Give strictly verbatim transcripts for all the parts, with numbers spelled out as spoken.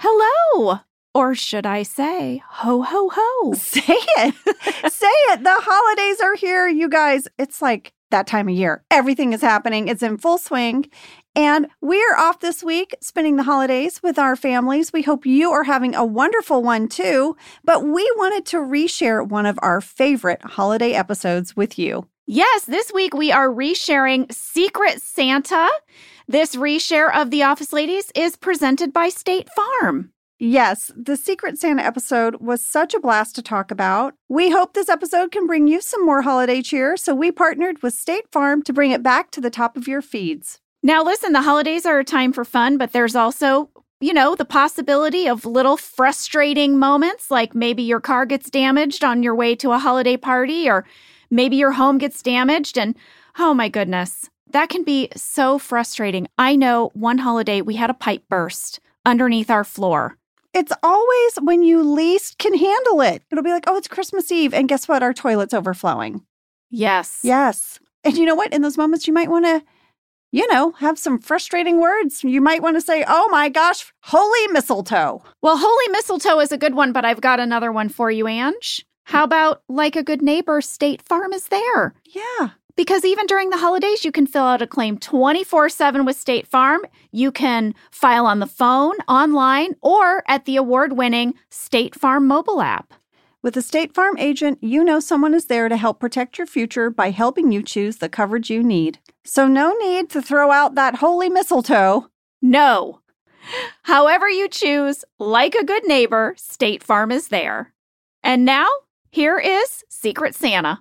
Hello. Or should I say, ho, ho, ho. Say it. Say it. The holidays are here, you guys. It's like that time of year. Everything is happening. It's in full swing. And we're off this week spending the holidays with our families. We hope you are having a wonderful one too. But we wanted to reshare one of our favorite holiday episodes with you. Yes, this week we are resharing Secret Santa. This reshare of The Office Ladies is presented by State Farm. Yes, the Secret Santa episode was such a blast to talk about. We hope this episode can bring you some more holiday cheer, so we partnered with State Farm to bring it back to the top of your feeds. Now, listen, the holidays are a time for fun, but there's also, you know, the possibility of little frustrating moments, like maybe your car gets damaged on your way to a holiday party, or maybe your home gets damaged, and oh my goodness, that can be so frustrating. I know one holiday we had a pipe burst underneath our floor. It's always when you least can handle it. It'll be like, oh, it's Christmas Eve, and guess what? Our toilet's overflowing. Yes. Yes. And you know what? In those moments, you might want to, you know, have some frustrating words. You might want to say, oh my gosh, holy mistletoe. Well, holy mistletoe is a good one, but I've got another one for you, Ange. How about, like a good neighbor, State Farm is there? Yeah. Because even during the holidays, you can fill out a claim twenty-four seven with State Farm. You can file on the phone, online, or at the award-winning State Farm mobile app. With a State Farm agent, you know someone is there to help protect your future by helping you choose the coverage you need. So no need to throw out that holy mistletoe. No. However you choose, like a good neighbor, State Farm is there. And now, here is Secret Santa.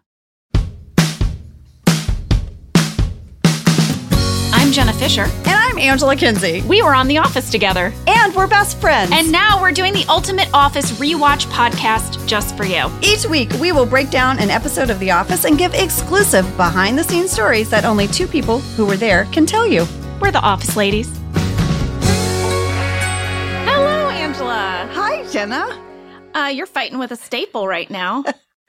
I'm Jenna Fisher. And I'm Angela Kinsey. We were on The Office together. And we're best friends. And now we're doing the Ultimate Office Rewatch podcast just for you. Each week, we will break down an episode of The Office and give exclusive behind-the-scenes stories that only two people who were there can tell you. We're the Office Ladies. Hello, Angela. Hi, Jenna. Uh, you're fighting with a staple right now.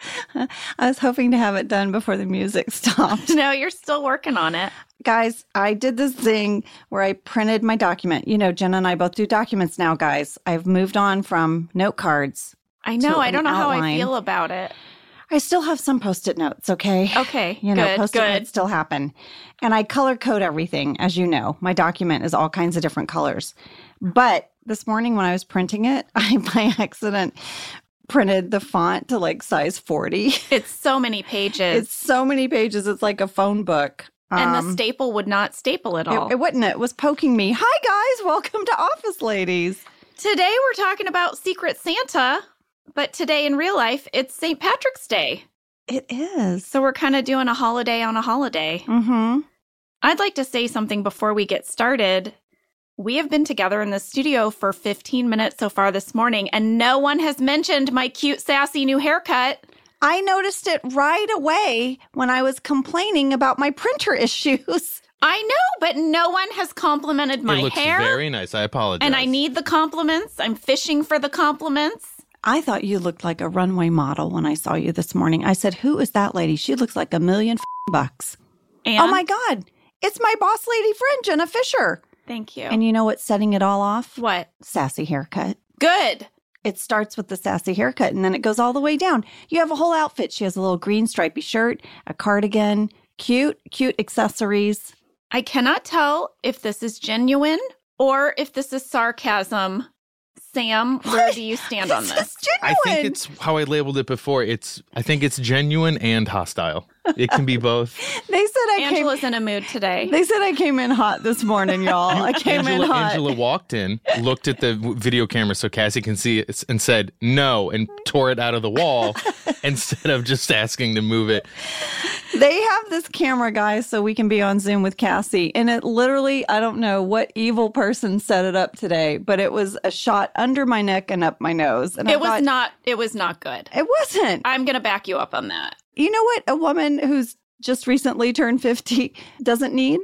I was hoping to have it done before the music stopped. No, you're still working on it. Guys, I did this thing where I printed my document. You know, Jenna and I both do documents now, guys. I've moved on from note cards. I know. I don't know outline. how I feel about it. I still have some Post-it notes, okay? Okay, You know, good, Post-it good. notes still happen. And I color code everything, as you know. My document is all kinds of different colors. But this morning when I was printing it, I, by accident, printed the font to like size forty. It's so many pages. It's so many pages. It's like a phone book. And um, the staple would not staple at all. It, it wouldn't. It was poking me. Hi, guys. Welcome to Office Ladies. Today we're talking about Secret Santa, but today in real life, it's Saint Patrick's Day. It is. So we're kind of doing a holiday on a holiday. Mm-hmm. I'd like to say something before we get started. We have been together in the studio for fifteen minutes so far this morning, and no one has mentioned my cute, sassy new haircut. I noticed it right away when I was complaining about my printer issues. I know, but no one has complimented my it looks hair. Very nice. I apologize. And I need the compliments. I'm fishing for the compliments. I thought you looked like a runway model when I saw you this morning. I said, who is that lady? She looks like a million bucks. And oh, my God. It's my boss lady friend, Jenna Fisher. Thank you. And you know what's setting it all off? What? Sassy haircut. Good. It starts with the sassy haircut, and then it goes all the way down. You have a whole outfit. She has a little green stripy shirt, a cardigan, cute, cute accessories. I cannot tell if this is genuine or if this is sarcasm. Sam, where do you stand on this? It's genuine. I think it's how I labeled it before. It's I think it's genuine and hostile. It can be both. They said I Angela's came, in a mood today. They said I came in hot this morning, y'all. I came Angela, in hot. Angela walked in, looked at the w- video camera so Cassie can see it, and said no, and tore it out of the wall instead of just asking to move it. They have this camera, guys, so we can be on Zoom with Cassie. And it literally, I don't know what evil person set it up today, but it was a shot under my neck and up my nose. And it I was thought, not. It was not good. It wasn't. I'm going to back you up on that. You know what a woman who's just recently turned fifty doesn't need?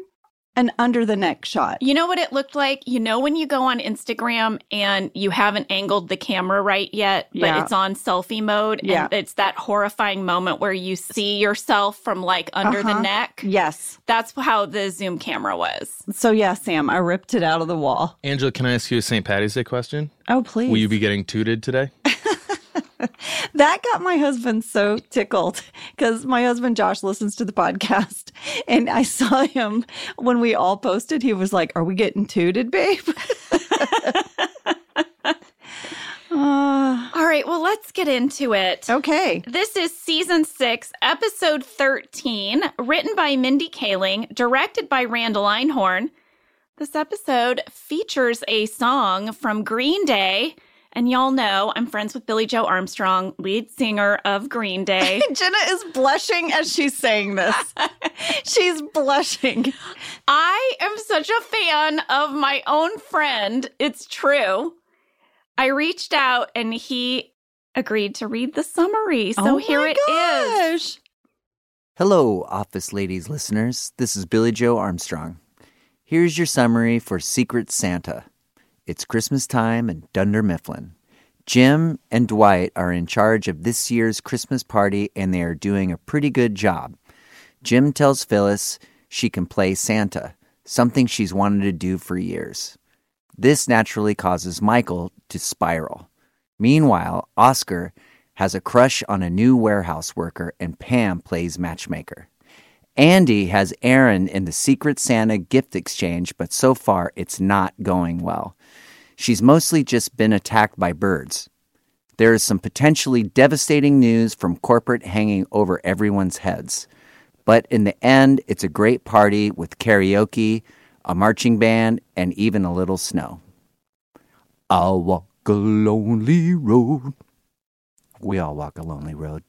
an under the neck shot. You know what it looked like? You know when you go on Instagram and you haven't angled the camera right yet, but Yeah. it's on selfie mode, and Yeah. it's that horrifying moment where you see yourself from like under Uh-huh. the neck. Yes. That's how the Zoom camera was. So, yeah, Sam, I ripped it out of the wall. Angela, can I ask you a Saint Patty's Day question? Oh, please. Will you be getting tooted today? That got my husband so tickled because my husband Josh listens to the podcast, and I saw him when we all posted. He was like, "Are we getting tooted, babe?" uh, All right, well, let's get into it. okay. This is season six, episode thirteen, written by Mindy Kaling, directed by Randall Einhorn. This episode features a song from Green Day. And y'all know I'm friends with Billie Joe Armstrong, lead singer of Green Day. Jenna is blushing as she's saying this. She's blushing. I am such a fan of my own friend. It's true. I reached out and he agreed to read the summary. So oh here my it is. gosh. Hello, Office Ladies listeners. This is Billie Joe Armstrong. Here's your summary for Secret Santa. It's Christmas time in Dunder Mifflin. Jim and Dwight are in charge of this year's Christmas party, and they are doing a pretty good job. Jim tells Phyllis she can play Santa, something she's wanted to do for years. This naturally causes Michael to spiral. Meanwhile, Oscar has a crush on a new warehouse worker, and Pam plays matchmaker. Andy has Aaron in the Secret Santa gift exchange, but so far it's not going well. She's mostly just been attacked by birds. There is some potentially devastating news from corporate hanging over everyone's heads. But in the end, it's a great party with karaoke, a marching band, and even a little snow. I'll walk a lonely road. We all walk a lonely road.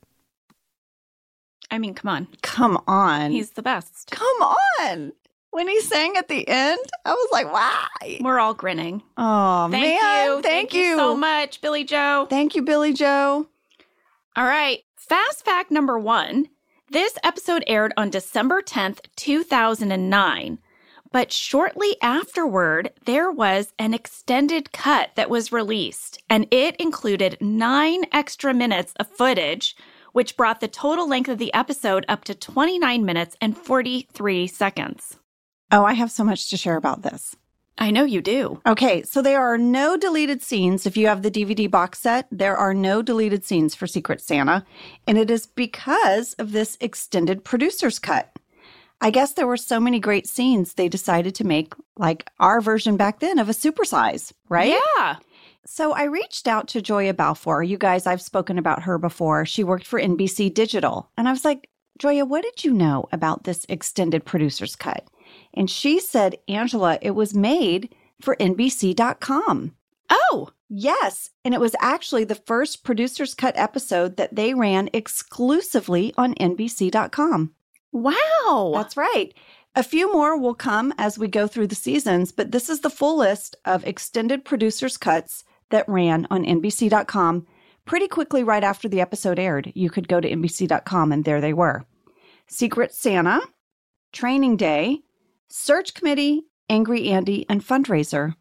I mean, come on. Come on. He's the best. Come on. When he sang at the end, I was like, why? We're all grinning. Oh, Thank man. you. Thank, Thank you. you so much, Billie Joe. Thank you, Billie Joe. All right. Fast fact number one. This episode aired on December tenth, two thousand nine. But shortly afterward, there was an extended cut that was released, and it included nine extra minutes of footage, which brought the total length of the episode up to twenty-nine minutes and forty-three seconds. Oh, I have so much to share about this. I know you do. Okay, so there are no deleted scenes. If you have the D V D box set, there are no deleted scenes for Secret Santa, and it is because of this extended producer's cut. I guess there were so many great scenes, they decided to make like our version back then of a supersize, right? Yeah. So I reached out to Joya Balfour. You guys, I've spoken about her before. She worked for N B C Digital. And I was like, Joya, what did you know about this extended producer's cut? And she said, Angela, it was made for N B C dot com. Oh, Yes. And it was actually the first producer's cut episode that they ran exclusively on N B C dot com. wow. That's right. A few more will come as we go through the seasons, but this is the full list of extended producers' cuts that ran on N B C dot com pretty quickly right after the episode aired. You could go to N B C dot com and there they were. Secret Santa, Training Day, Search Committee, Angry Andy, and Fundraiser.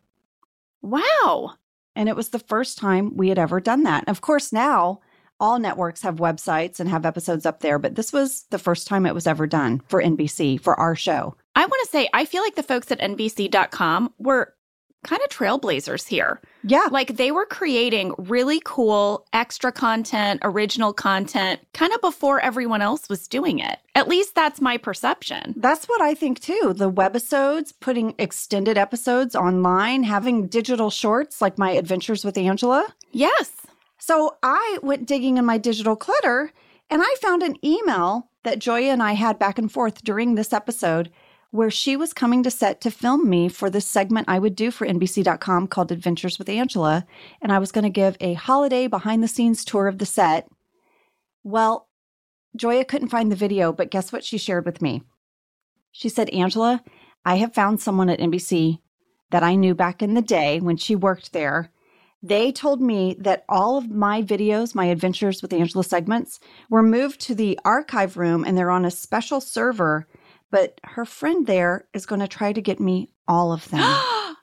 Wow. And it was the first time we had ever done that. Of course, now all networks have websites and have episodes up there, but this was the first time it was ever done for N B C, for our show. I want to say, I feel like the folks at N B C dot com were kind of trailblazers here. Yeah. Like they were creating really cool extra content, original content, kind of before everyone else was doing it. At least that's my perception. That's what I think too. The webisodes, putting extended episodes online, having digital shorts like my Adventures with Angela. Yes. So I went digging in my digital clutter and I found an email that Joya and I had back and forth during this episode where she was coming to set to film me for this segment I would do for N B C dot com called Adventures with Angela. And I was going to give a holiday behind the scenes tour of the set. Well, Joya couldn't find the video, but guess what she shared with me? She said, Angela, I have found someone at N B C that I knew back in the day when she worked there. They told me that all of my videos, my Adventures with Angela segments, were moved to the archive room and they're on a special server but her friend there is going to try to get me all of them.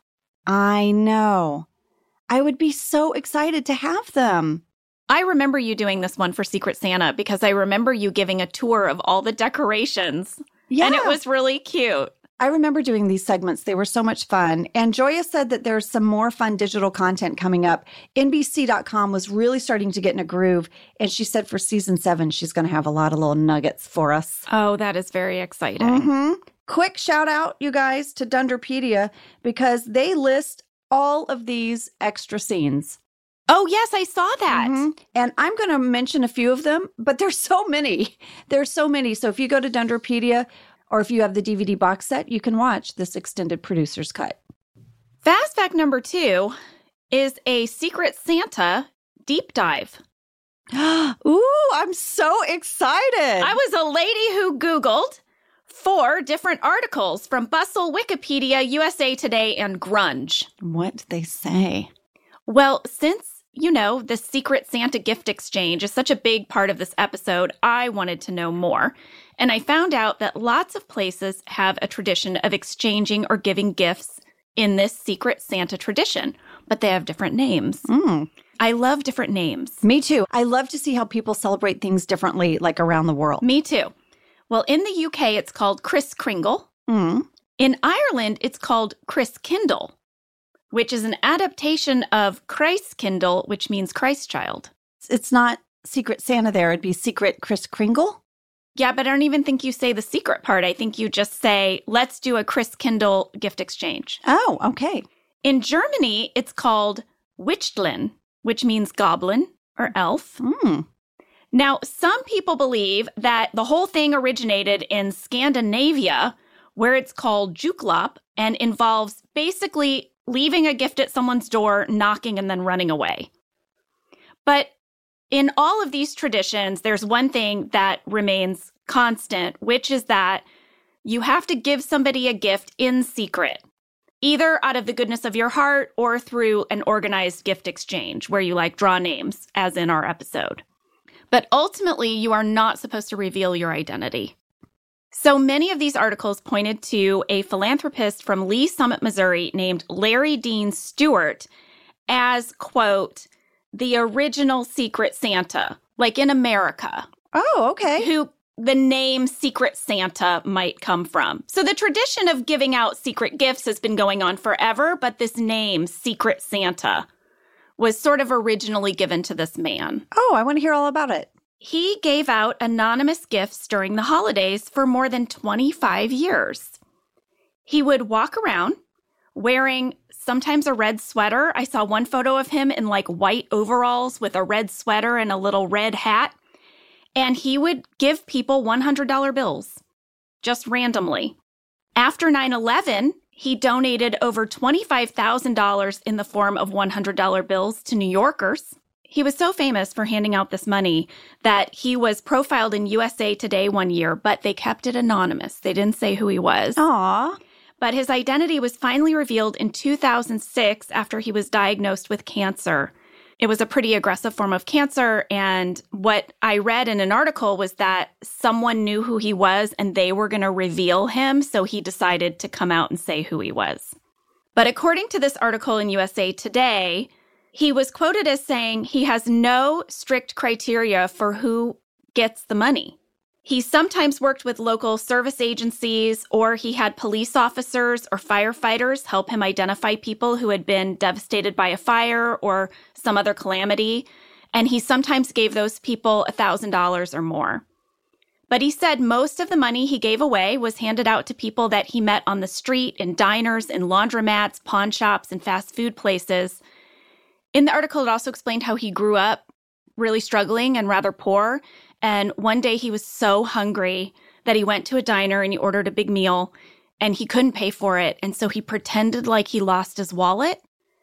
I know. I would be so excited to have them. I remember you doing this one for Secret Santa because I remember you giving a tour of all the decorations. Yeah. And it was really cute. I remember doing these segments. They were so much fun. And Joya said that there's some more fun digital content coming up. N B C dot com was really starting to get in a groove. And she said for season seven, she's going to have a lot of little nuggets for us. Oh, that is very exciting. Mm-hmm. Quick shout out, you guys, to Dunderpedia because they list all of these extra scenes. Oh, yes, I saw that. Mm-hmm. And I'm going to mention a few of them, but there's so many. There's so many. So if you go to Dunderpedia, or if you have the D V D box set, you can watch this extended producer's cut. Fast fact number two is a Secret Santa deep dive. Ooh, I'm so excited. I was a lady who Googled four different articles from Bustle, Wikipedia, U S A Today, and Grunge. What did they say? Well, since, you know, the Secret Santa gift exchange is such a big part of this episode, I wanted to know more. And I found out that lots of places have a tradition of exchanging or giving gifts in this Secret Santa tradition, but they have different names. Mm. I love different names. Me too. I love to see how people celebrate things differently, like around the world. Me too. Well, in the U K, it's called Kris Kringle. Mm. In Ireland, it's called Kris Kindle, which is an adaptation of Christkindl, which means Christ child. It's not Secret Santa there. It'd be Secret Kris Kringle. Yeah, but I don't even think you say the secret part. I think you just say, let's do a Christkindl gift exchange. Oh, okay. In Germany, it's called Wichteln, which means goblin or elf. Mm. Now, some people believe that the whole thing originated in Scandinavia, where it's called juklop and involves basically leaving a gift at someone's door, knocking, and then running away. But in all of these traditions, there's one thing that remains constant, which is that you have to give somebody a gift in secret, either out of the goodness of your heart or through an organized gift exchange where you like draw names, as in our episode. But ultimately, you are not supposed to reveal your identity. So many of these articles pointed to a philanthropist from Lee Summit, Missouri named Larry Dean Stewart as, quote, the original Secret Santa, like in America. Oh, okay. Who the name Secret Santa might come from. So the tradition of giving out secret gifts has been going on forever, but this name, Secret Santa, was sort of originally given to this man. Oh, I want to hear all about it. He gave out anonymous gifts during the holidays for more than twenty-five years. He would walk around wearing sometimes a red sweater. I saw one photo of him in like white overalls with a red sweater and a little red hat. And he would give people one hundred dollar bills, just randomly. After nine eleven, he donated over twenty-five thousand dollars in the form of one hundred dollar bills to New Yorkers. He was so famous for handing out this money that he was profiled in U S A Today one year, but they kept it anonymous. They didn't say who he was. Aw. But his identity was finally revealed in two thousand six after he was diagnosed with cancer. It was a pretty aggressive form of cancer, and what I read in an article was that someone knew who he was and they were going to reveal him, so he decided to come out and say who he was. But according to this article in U S A Today, he was quoted as saying he has no strict criteria for who gets the money. He sometimes worked with local service agencies, or he had police officers or firefighters help him identify people who had been devastated by a fire or some other calamity, and he sometimes gave those people one thousand dollars or more. But he said most of the money he gave away was handed out to people that he met on the street, in diners, in laundromats, pawn shops, and fast food places. In the article, it also explained how he grew up really struggling and rather poor. And one day he was so hungry that he went to a diner and he ordered a big meal and he couldn't pay for it. And so he pretended like he lost his wallet.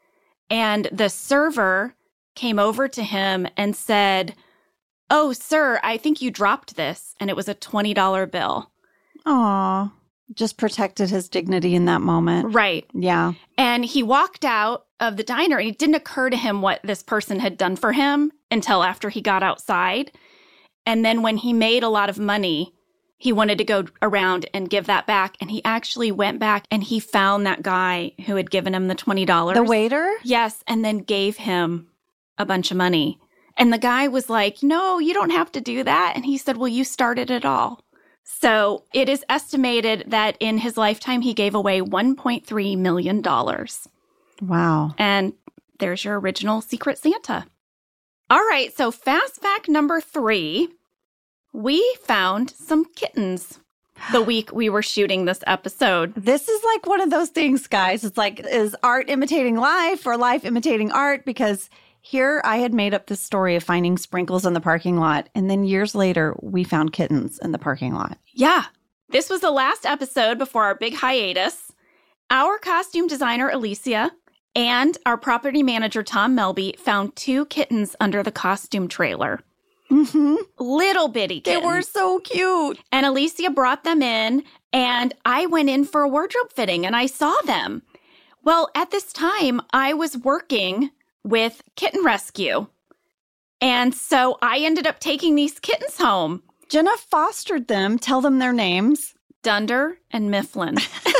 And the server came over to him and said, "Oh, sir, I think you dropped this." And it was a twenty dollar bill. Aw. Just protected his dignity in that moment. Right. Yeah. And he walked out of the diner and it didn't occur to him what this person had done for him until after he got outside. And then when he made a lot of money he wanted to go around and give that back. And he actually went back and he found that guy who had given him the twenty dollars. The waiter? Yes, and then gave him a bunch of money. And the guy was like, no, you don't have to do that. And he said, well, you started it all. So it is estimated that in his lifetime, he gave away one point three million dollars. Wow. And there's your original Secret Santa. All right, so fast fact number three, we found some kittens the week we were shooting this episode. This is like one of those things, guys. It's like, is art imitating life or life imitating art? Because here I had made up this story of finding sprinkles in the parking lot. And then years later, we found kittens in the parking lot. Yeah. This was the last episode before our big hiatus. Our costume designer, Alicia, and our property manager, Tom Melby, found two kittens under the costume trailer. Mm-hmm. Little bitty kittens. They were so cute. And Alicia brought them in, and I went in for a wardrobe fitting, and I saw them. Well, at this time, I was working with Kitten Rescue. And so I ended up taking these kittens home. Jenna fostered them. Tell them their names. Dunder and Mifflin.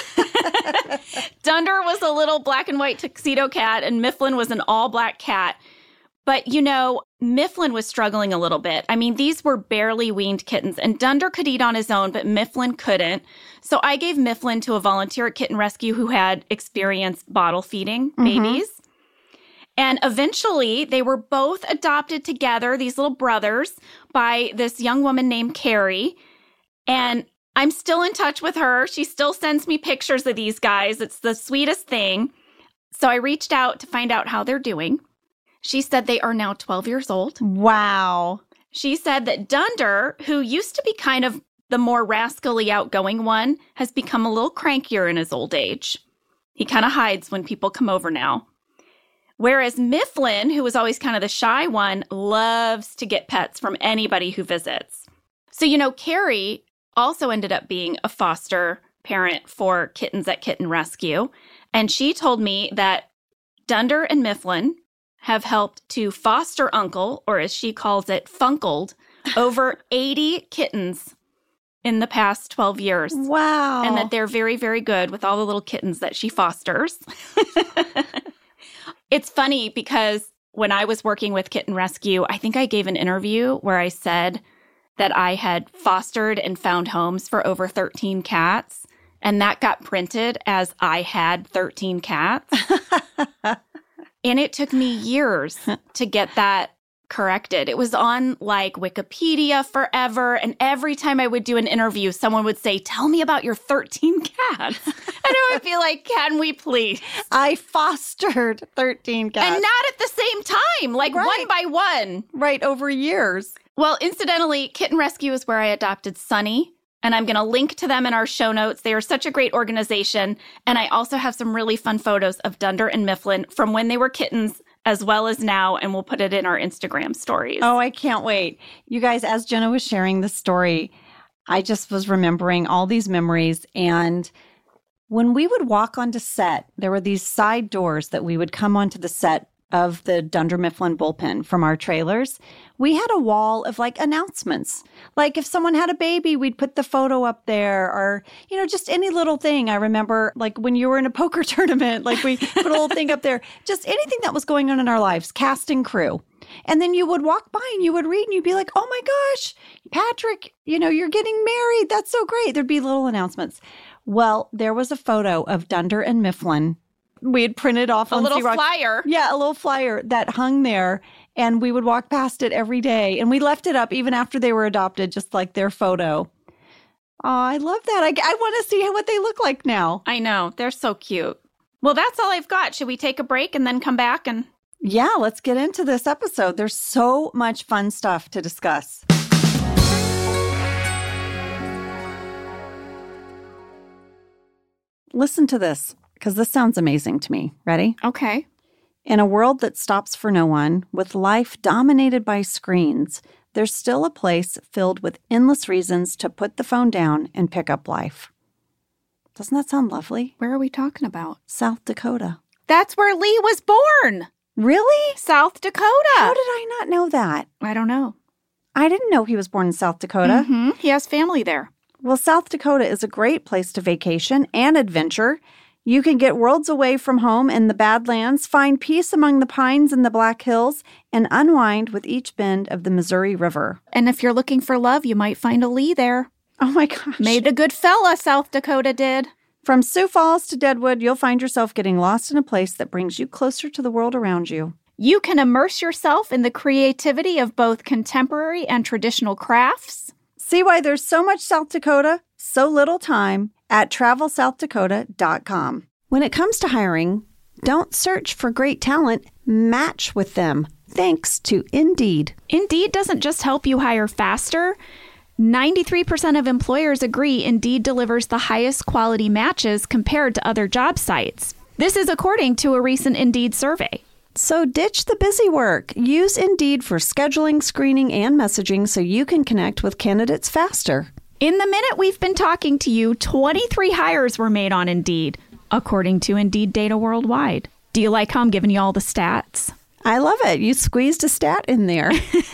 Dunder was a little black and white tuxedo cat, and Mifflin was an all-black cat. But, you know, Mifflin was struggling a little bit. I mean, these were barely weaned kittens, and Dunder could eat on his own, but Mifflin couldn't. So I gave Mifflin to a volunteer at Kitten Rescue who had experienced bottle feeding babies. Mm-hmm. And eventually, they were both adopted together, these little brothers, by this young woman named Carrie. And I'm still in touch with her. She still sends me pictures of these guys. It's the sweetest thing. So I reached out to find out how they're doing. She said they are now twelve years old. Wow. She said that Dunder, who used to be kind of the more rascally outgoing one, has become a little crankier in his old age. He kind of hides when people come over now. Whereas Mifflin, who was always kind of the shy one, loves to get pets from anybody who visits. So, you know, Carrie also ended up being a foster parent for kittens at Kitten Rescue. And she told me that Dunder and Mifflin have helped to foster uncle, or as she calls it, funkled, over eighty kittens in the past twelve years. Wow. And that they're very, very good with all the little kittens that she fosters. It's funny because when I was working with Kitten Rescue, I think I gave an interview where I said that I had fostered and found homes for over thirteen cats. And that got printed as I had thirteen cats. And it took me years to get that corrected. It was on like Wikipedia forever. And every time I would do an interview, someone would say, tell me about your thirteen cats. And I would be like, can we please? I fostered thirteen cats. And not at the same time, like Right. one by one. Right, over years. Well, incidentally, Kitten Rescue is where I adopted Sunny. And I'm going to link to them in our show notes. They are such a great organization. And I also have some really fun photos of Dunder and Mifflin from when they were kittens as well as now. And we'll put it in our Instagram stories. Oh, I can't wait. You guys, as Jenna was sharing this story, I just was remembering all these memories. And when we would walk onto set, there were these side doors that we would come onto the set of the Dunder Mifflin bullpen from our trailers. We had a wall of like announcements. Like if someone had a baby, we'd put the photo up there, or, you know, just any little thing. I remember like when you were in a poker tournament, like we put a little thing up there, just anything that was going on in our lives, cast and crew. And then you would walk by and you would read and you'd be like, oh my gosh, Patrick, you know, you're getting married. That's so great. There'd be little announcements. Well, there was a photo of Dunder and Mifflin. We had printed off a on little Xerox. flyer. Yeah, a little flyer that hung there. And we would walk past it every day. And we left it up even after they were adopted, just like their photo. Oh, I love that. I, I want to see what they look like now. I know. They're so cute. Well, that's all I've got. Should we take a break and then come back? And yeah, let's get into this episode. There's so much fun stuff to discuss. Listen to this, because this sounds amazing to me. Ready? Okay. In a world that stops for no one, with life dominated by screens, there's still a place filled with endless reasons to put the phone down and pick up life. Doesn't that sound lovely? Where are we talking about? South Dakota. That's where Lee was born. Really? South Dakota. How did I not know that? I don't know. I didn't know he was born in South Dakota. Mm-hmm. He has family there. Well, South Dakota is a great place to vacation and adventure. You can get worlds away from home in the Badlands, find peace among the pines in the Black Hills, and unwind with each bend of the Missouri River. And if you're looking for love, you might find a Lee there. Oh my gosh. Made a good fella, South Dakota did. From Sioux Falls to Deadwood, you'll find yourself getting lost in a place that brings you closer to the world around you. You can immerse yourself in the creativity of both contemporary and traditional crafts. See why there's so much South Dakota, so little time at travel south dakota dot com. When it comes to hiring, don't search for great talent, match with them. Thanks to Indeed. Indeed doesn't just help you hire faster. ninety-three percent of employers agree Indeed delivers the highest quality matches compared to other job sites. This is according to a recent Indeed survey. So ditch the busy work. Use Indeed for scheduling, screening, and messaging so you can connect with candidates faster. In the minute we've been talking to you, twenty-three hires were made on Indeed, according to Indeed data worldwide. Do you like how I'm giving you all the stats? I love it. You squeezed a stat in there.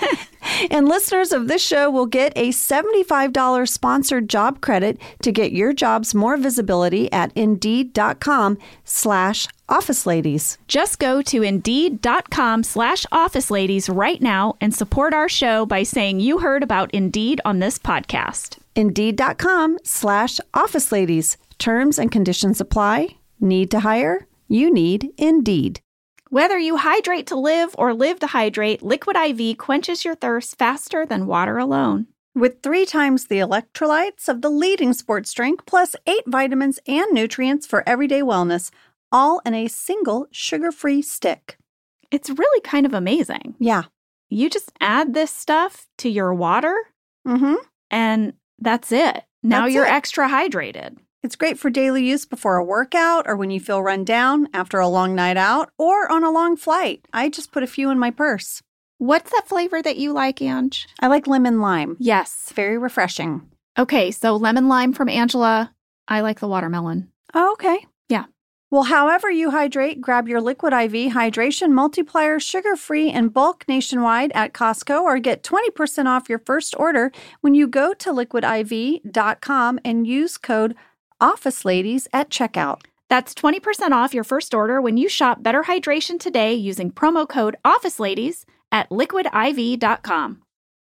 And listeners of this show will get a seventy-five dollars sponsored job credit to get your jobs more visibility at Indeed.com slash Office Ladies. Just go to Indeed.com slash Office Ladies right now and support our show by saying you heard about Indeed on this podcast. Indeed.com slash Office Ladies. Terms and conditions apply. Need to hire? You need Indeed. Whether you hydrate to live or live to hydrate, Liquid I V quenches your thirst faster than water alone. With three times the electrolytes of the leading sports drink, plus eight vitamins and nutrients for everyday wellness, all in a single sugar-free stick. It's really kind of amazing. Yeah. You just add this stuff to your water, Mm-hmm. and that's it. Now That's you're it. extra hydrated. It's great for daily use before a workout or when you feel run down after a long night out or on a long flight. I just put a few in my purse. What's that flavor that you like, Ange? I like lemon lime. Yes. It's very refreshing. Okay, so lemon lime from Angela. I like the watermelon. Oh, okay. Yeah. Well, however you hydrate, grab your Liquid I V Hydration Multiplier sugar-free in bulk nationwide at Costco or get twenty percent off your first order when you go to liquid I V dot com and use code OfficeLadies at checkout. That's twenty percent off your first order when you shop Better Hydration today using promo code OfficeLadies at liquid I V dot com.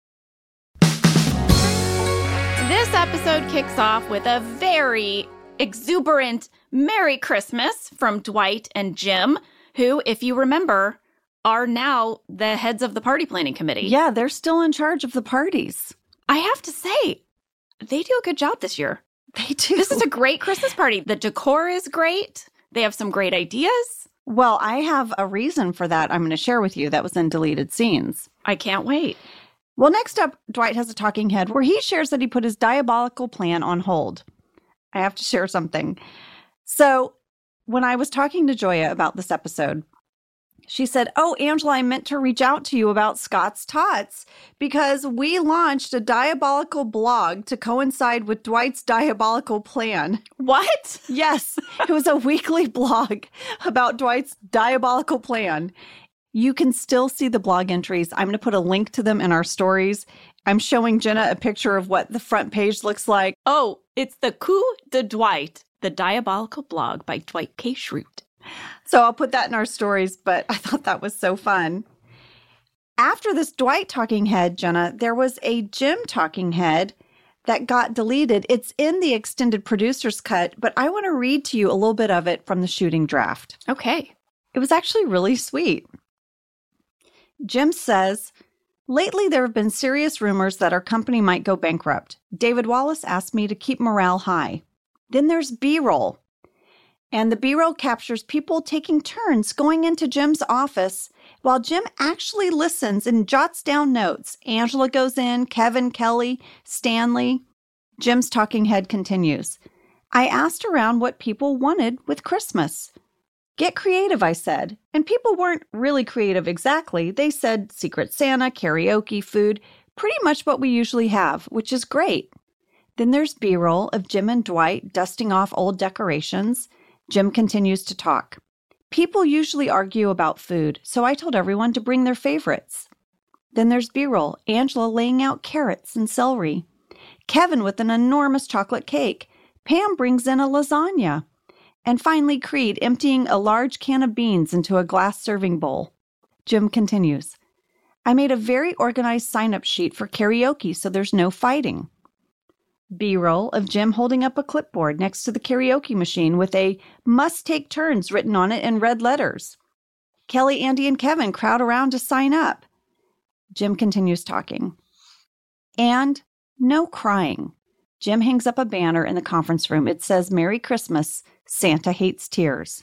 This episode kicks off with a very exuberant Merry Christmas from Dwight and Jim, who, if you remember, are now the heads of the party planning committee. Yeah, they're still in charge of the parties. I have to say, they do a good job this year. They do. This is a great Christmas party. The decor is great. They have some great ideas. Well, I have a reason for that I'm going to share with you that was in deleted scenes. I can't wait. Well, next up, Dwight has a talking head where he shares that he put his diabolical plan on hold. I have to share something. So when I was talking to Joya about this episode, she said, oh, Angela, I meant to reach out to you about Scott's Tots because we launched a diabolical blog to coincide with Dwight's diabolical plan. What? Yes, it was a weekly blog about Dwight's diabolical plan. You can still see the blog entries. I'm going to put a link to them in our stories. I'm showing Jenna a picture of what the front page looks like. Oh, it's the Coup de Dwight, the diabolical blog by Dwight K. Schrute. So I'll put that in our stories, but I thought that was so fun. After this Dwight talking head, Jenna, there was a Jim talking head that got deleted. It's in the extended producer's cut, but I want to read to you a little bit of it from the shooting draft. Okay. It was actually really sweet. Jim says, lately there have been serious rumors that our company might go bankrupt. David Wallace asked me to keep morale high. Then there's B-roll. And the B-roll captures people taking turns going into Jim's office while Jim actually listens and jots down notes. Angela goes in, Kevin, Kelly, Stanley. Jim's talking head continues. I asked around what people wanted with Christmas. Get creative, I said. And people weren't really creative exactly. They said Secret Santa, karaoke, food, pretty much what we usually have, which is great. Then there's B-roll of Jim and Dwight dusting off old decorations. Jim continues to talk. People usually argue about food, so I told everyone to bring their favorites. Then there's B-roll, Angela laying out carrots and celery. Kevin with an enormous chocolate cake. Pam brings in a lasagna. And finally, Creed emptying a large can of beans into a glass serving bowl. Jim continues, I made a very organized sign-up sheet for karaoke so there's no fighting. B-roll of Jim holding up a clipboard next to the karaoke machine with a must take turns written on it in red letters. Kelly, Andy, and Kevin crowd around to sign up. Jim continues talking. And no crying. Jim hangs up a banner in the conference room. It says, Merry Christmas, Santa hates tears.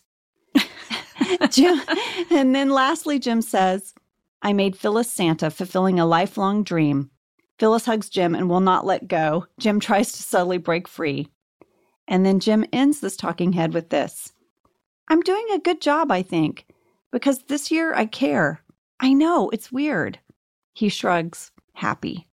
Jim, and then lastly, Jim says, I made Phyllis Santa, fulfilling a lifelong dream. Phyllis hugs Jim and will not let go. Jim tries to subtly break free. And then Jim ends this talking head with this. I'm doing a good job, I think, because this year I care. I know, it's weird. He shrugs, happy.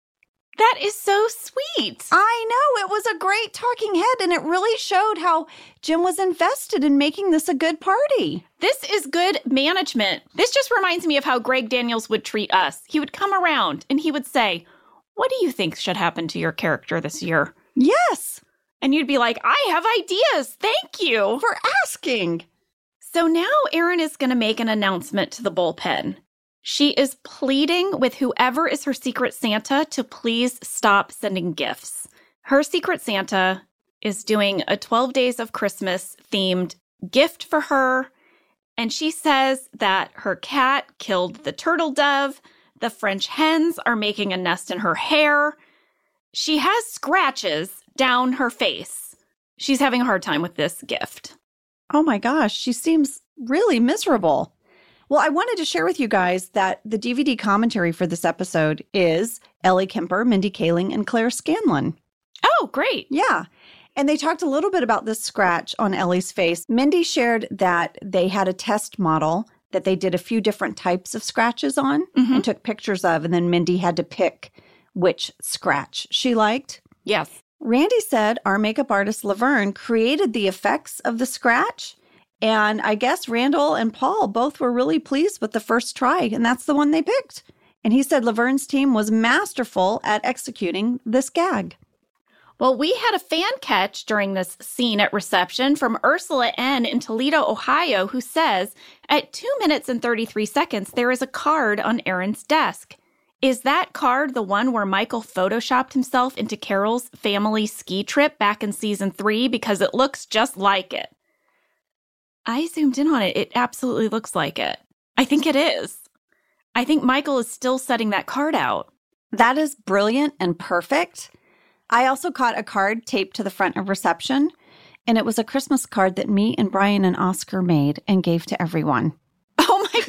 That is so sweet. I know. It was a great talking head, and it really showed how Jim was invested in making this a good party. This is good management. This just reminds me of how Greg Daniels would treat us. He would come around and he would say, what do you think should happen to your character this year? Yes. And you'd be like, I have ideas. Thank you for asking. So now Erin is going to make an announcement to the bullpen. She is pleading with whoever is her Secret Santa to please stop sending gifts. Her Secret Santa is doing a twelve Days of Christmas themed gift for her. And she says that her cat killed the turtle dove. The French hens are making a nest in her hair. She has scratches down her face. She's having a hard time with this gift. Oh my gosh, she seems really miserable. Well, I wanted to share with you guys that the D V D commentary for this episode is Ellie Kemper, Mindy Kaling, and Claire Scanlon. Oh, great. Yeah. And they talked a little bit about this scratch on Ellie's face. Mindy shared that they had a test model that they did a few different types of scratches on mm-hmm. and took pictures of, and then Mindy had to pick which scratch she liked. Yes. Randy said our makeup artist Laverne created the effects of the scratch. And I guess Randall and Paul both were really pleased with the first try, and that's the one they picked. And he said Laverne's team was masterful at executing this gag. Well, we had a fan catch during this scene at reception from Ursula N. in Toledo, Ohio, who says, at two minutes and thirty-three seconds, there is a card on Erin's desk. Is that card the one where Michael photoshopped himself into Carol's family ski trip back in season three? Because it looks just like it. I zoomed in on it. It absolutely looks like it. I think it is. I think Michael is still setting that card out. That is brilliant and perfect. I also caught a card taped to the front of reception, and it was a Christmas card that me and Brian and Oscar made and gave to everyone. Oh my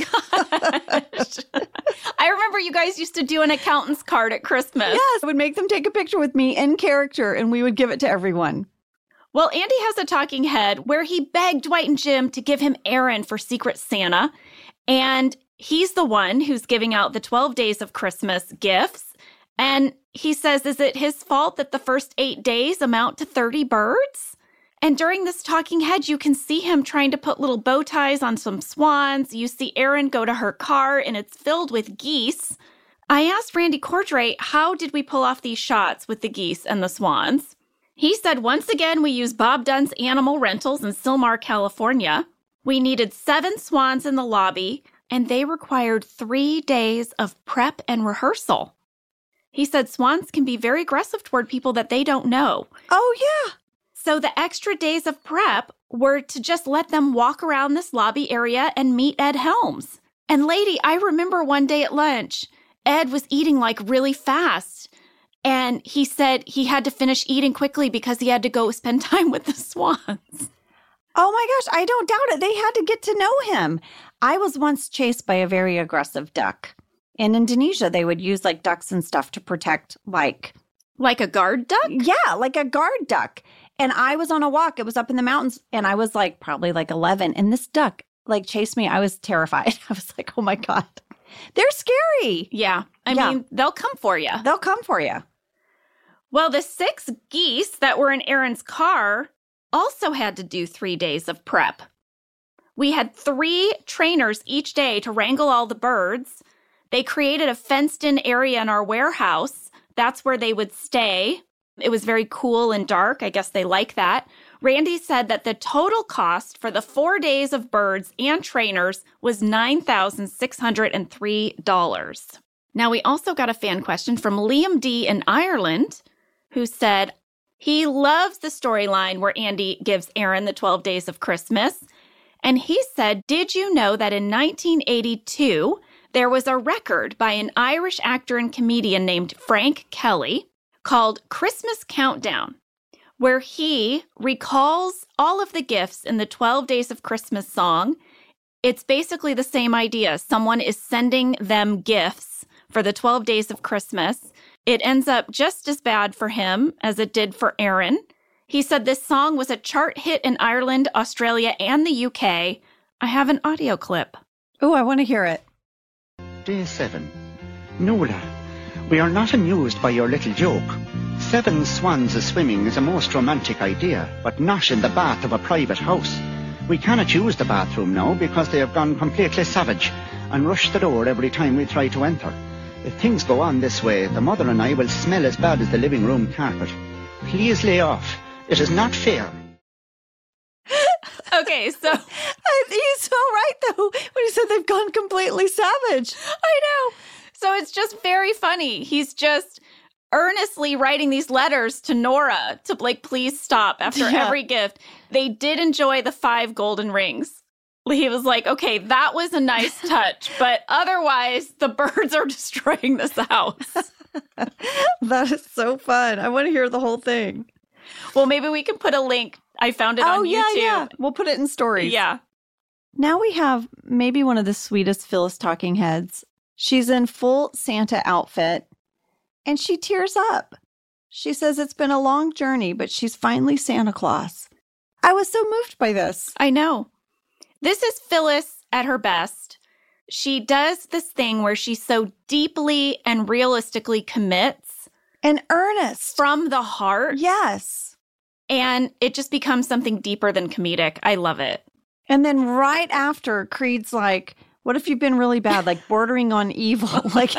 gosh. I remember you guys used to do an accountant's card at Christmas. Yes, I would make them take a picture with me in character, and we would give it to everyone. Well, Andy has a talking head where he begged Dwight and Jim to give him Erin for Secret Santa. And he's the one who's giving out the twelve Days of Christmas gifts. And he says, is it his fault that the first eight days amount to thirty birds? And during this talking head, you can see him trying to put little bow ties on some swans. You see Erin go to her car, and it's filled with geese. I asked Randy Cordray, how did we pull off these shots with the geese and the swans? He said, once again, we used Bob Dunn's Animal Rentals in Sylmar, California. We needed seven swans in the lobby, and they required three days of prep and rehearsal. He said swans can be very aggressive toward people that they don't know. Oh, yeah. So the extra days of prep were to just let them walk around this lobby area and meet Ed Helms. And lady, I remember one day at lunch, Ed was eating like really fast. And he said he had to finish eating quickly because he had to go spend time with the swans. Oh my gosh, I don't doubt it. They had to get to know him. I was once chased by a very aggressive duck. In Indonesia, they would use like ducks and stuff to protect like... Like a guard duck? Yeah, like a guard duck. And I was on a walk. It was up in the mountains. And I was like probably like eleven. And this duck like chased me. I was terrified. I was like, oh my God. They're scary. Yeah. I yeah. mean, they'll come for you. They'll come for you. Well, the six geese that were in Erin's car also had to do three days of prep. We had three trainers each day to wrangle all the birds. They created a fenced-in area in our warehouse. That's where they would stay It was very cool and dark. I guess they like that. Randy said that the total cost for the four days of birds and trainers was nine thousand six hundred three dollars. Now, we also got a fan question from Liam D. in Ireland, who said he loves the storyline where Andy gives Aaron the twelve days of Christmas. And he said, did you know that in nineteen eighty-two, there was a record by an Irish actor and comedian named Frank Kelly called Christmas Countdown, where he recalls all of the gifts in the twelve days of Christmas song. It's basically the same idea. Someone is sending them gifts for the twelve days of Christmas. It ends up just as bad for him as it did for Aaron. He said this song was a chart hit in Ireland, Australia, and the U K. I have an audio clip. Oh, I want to hear it. Day seven. Nola, we are not amused by your little joke. Seven swans a-swimming is a most romantic idea, but not in the bath of a private house. We cannot use the bathroom now because they have gone completely savage and rush the door every time we try to enter. If things go on this way, the mother and I will smell as bad as the living room carpet. Please lay off. It is not fair. Okay, so He's so right, though, when he said they've gone completely savage. I know. So it's just very funny. He's just earnestly writing these letters to Nora to, like, please stop after Yeah. every gift. They did enjoy the five golden rings. He was like, okay, that was a nice touch, but otherwise the birds are destroying this house. That is so fun. I want to hear the whole thing. Well, maybe we can put a link. I found it Oh, on yeah, YouTube. yeah. We'll put it in stories. Yeah. Now we have maybe one of the sweetest Phyllis talking heads. She's in full Santa outfit, and she tears up. She says it's been a long journey, but she's finally Santa Claus. I was so moved by this. I know. This is Phyllis at her best. She does this thing where she so deeply and realistically commits And earnest. from the heart. Yes. And it just becomes something deeper than comedic. I love it. And then right after, Creed's like, what if you've been really bad, like bordering on evil? Like,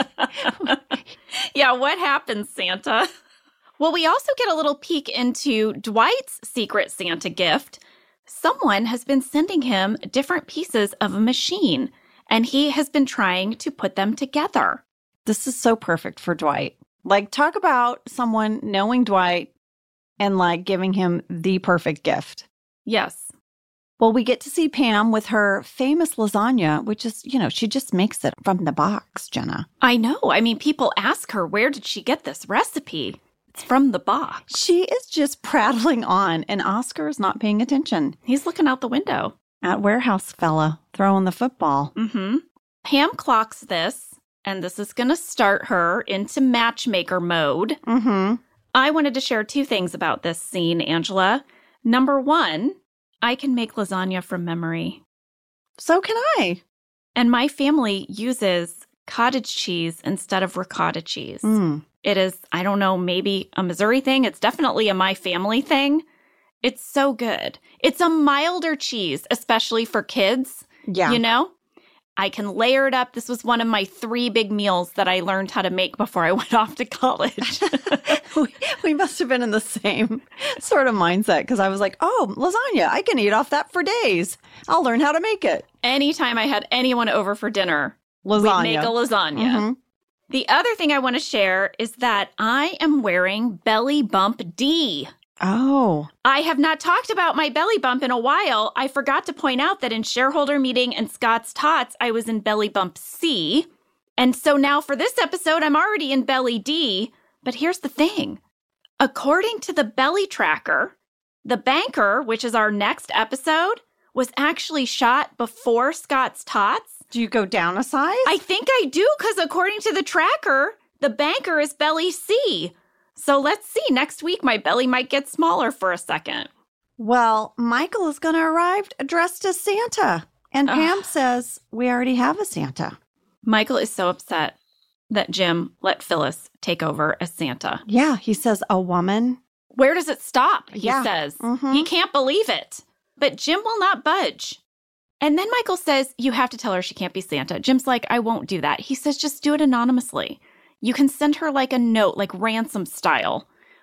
Yeah, what happens, Santa? Well, we also get a little peek into Dwight's secret Santa gift. Someone has been sending him different pieces of a machine, and he has been trying to put them together. this is so perfect for Dwight. Like, talk about someone knowing Dwight and like giving him the perfect gift. Yes. Well, we get to see Pam with her famous lasagna, which is, you know, she just makes it from the box, Jenna. I know. I mean, people ask her, where did she get this recipe? It's from the box. She is just prattling on, and Oscar is not paying attention. He's looking out the window. At warehouse fella throwing the football. Mm-hmm. Pam clocks this, and this is going to start her into matchmaker mode. Mm-hmm. I wanted to share two things about this scene, Angela. Number one, I can make lasagna from memory. So can I. And my family uses cottage cheese instead of ricotta cheese. Mm. It is, I don't know, maybe a Missouri thing. It's definitely a my family thing. It's so good. It's a milder cheese, especially for kids. Yeah. You know? I can layer it up. This was one of my three big meals that I learned how to make before I went off to college. we, we must have been in the same sort of mindset because I was like, oh, lasagna. I can eat off that for days. I'll learn how to make it. Anytime I had anyone over for dinner, Lasagna. we'd make a lasagna. Mhm. The other thing I want to share is that I am wearing Belly Bump D. Oh. I have not talked about my belly bump in a while. I forgot to point out that in shareholder meeting and Scott's Tots, I was in Belly Bump C. And so now for this episode, I'm already in Belly D. But here's the thing. According to the Belly Tracker, The Banker, which is our next episode, was actually shot before Scott's Tots. Do you go down a size? I think I do, because according to the tracker, The Banker is Belly C. So let's see. Next week, my belly might get smaller for a second. Well, Michael is going to arrive dressed as Santa. And Ugh. Pam says, we already have a Santa. Michael is so upset that Jim let Phyllis take over as Santa. Yeah, he says, a woman. Where does it stop? He Yeah. says. Mhm. He can't believe it. But Jim will not budge. And then Michael says, you have to tell her she can't be Santa. Jim's like, I won't do that. He says, just do it anonymously. You can send her like a note, like ransom style.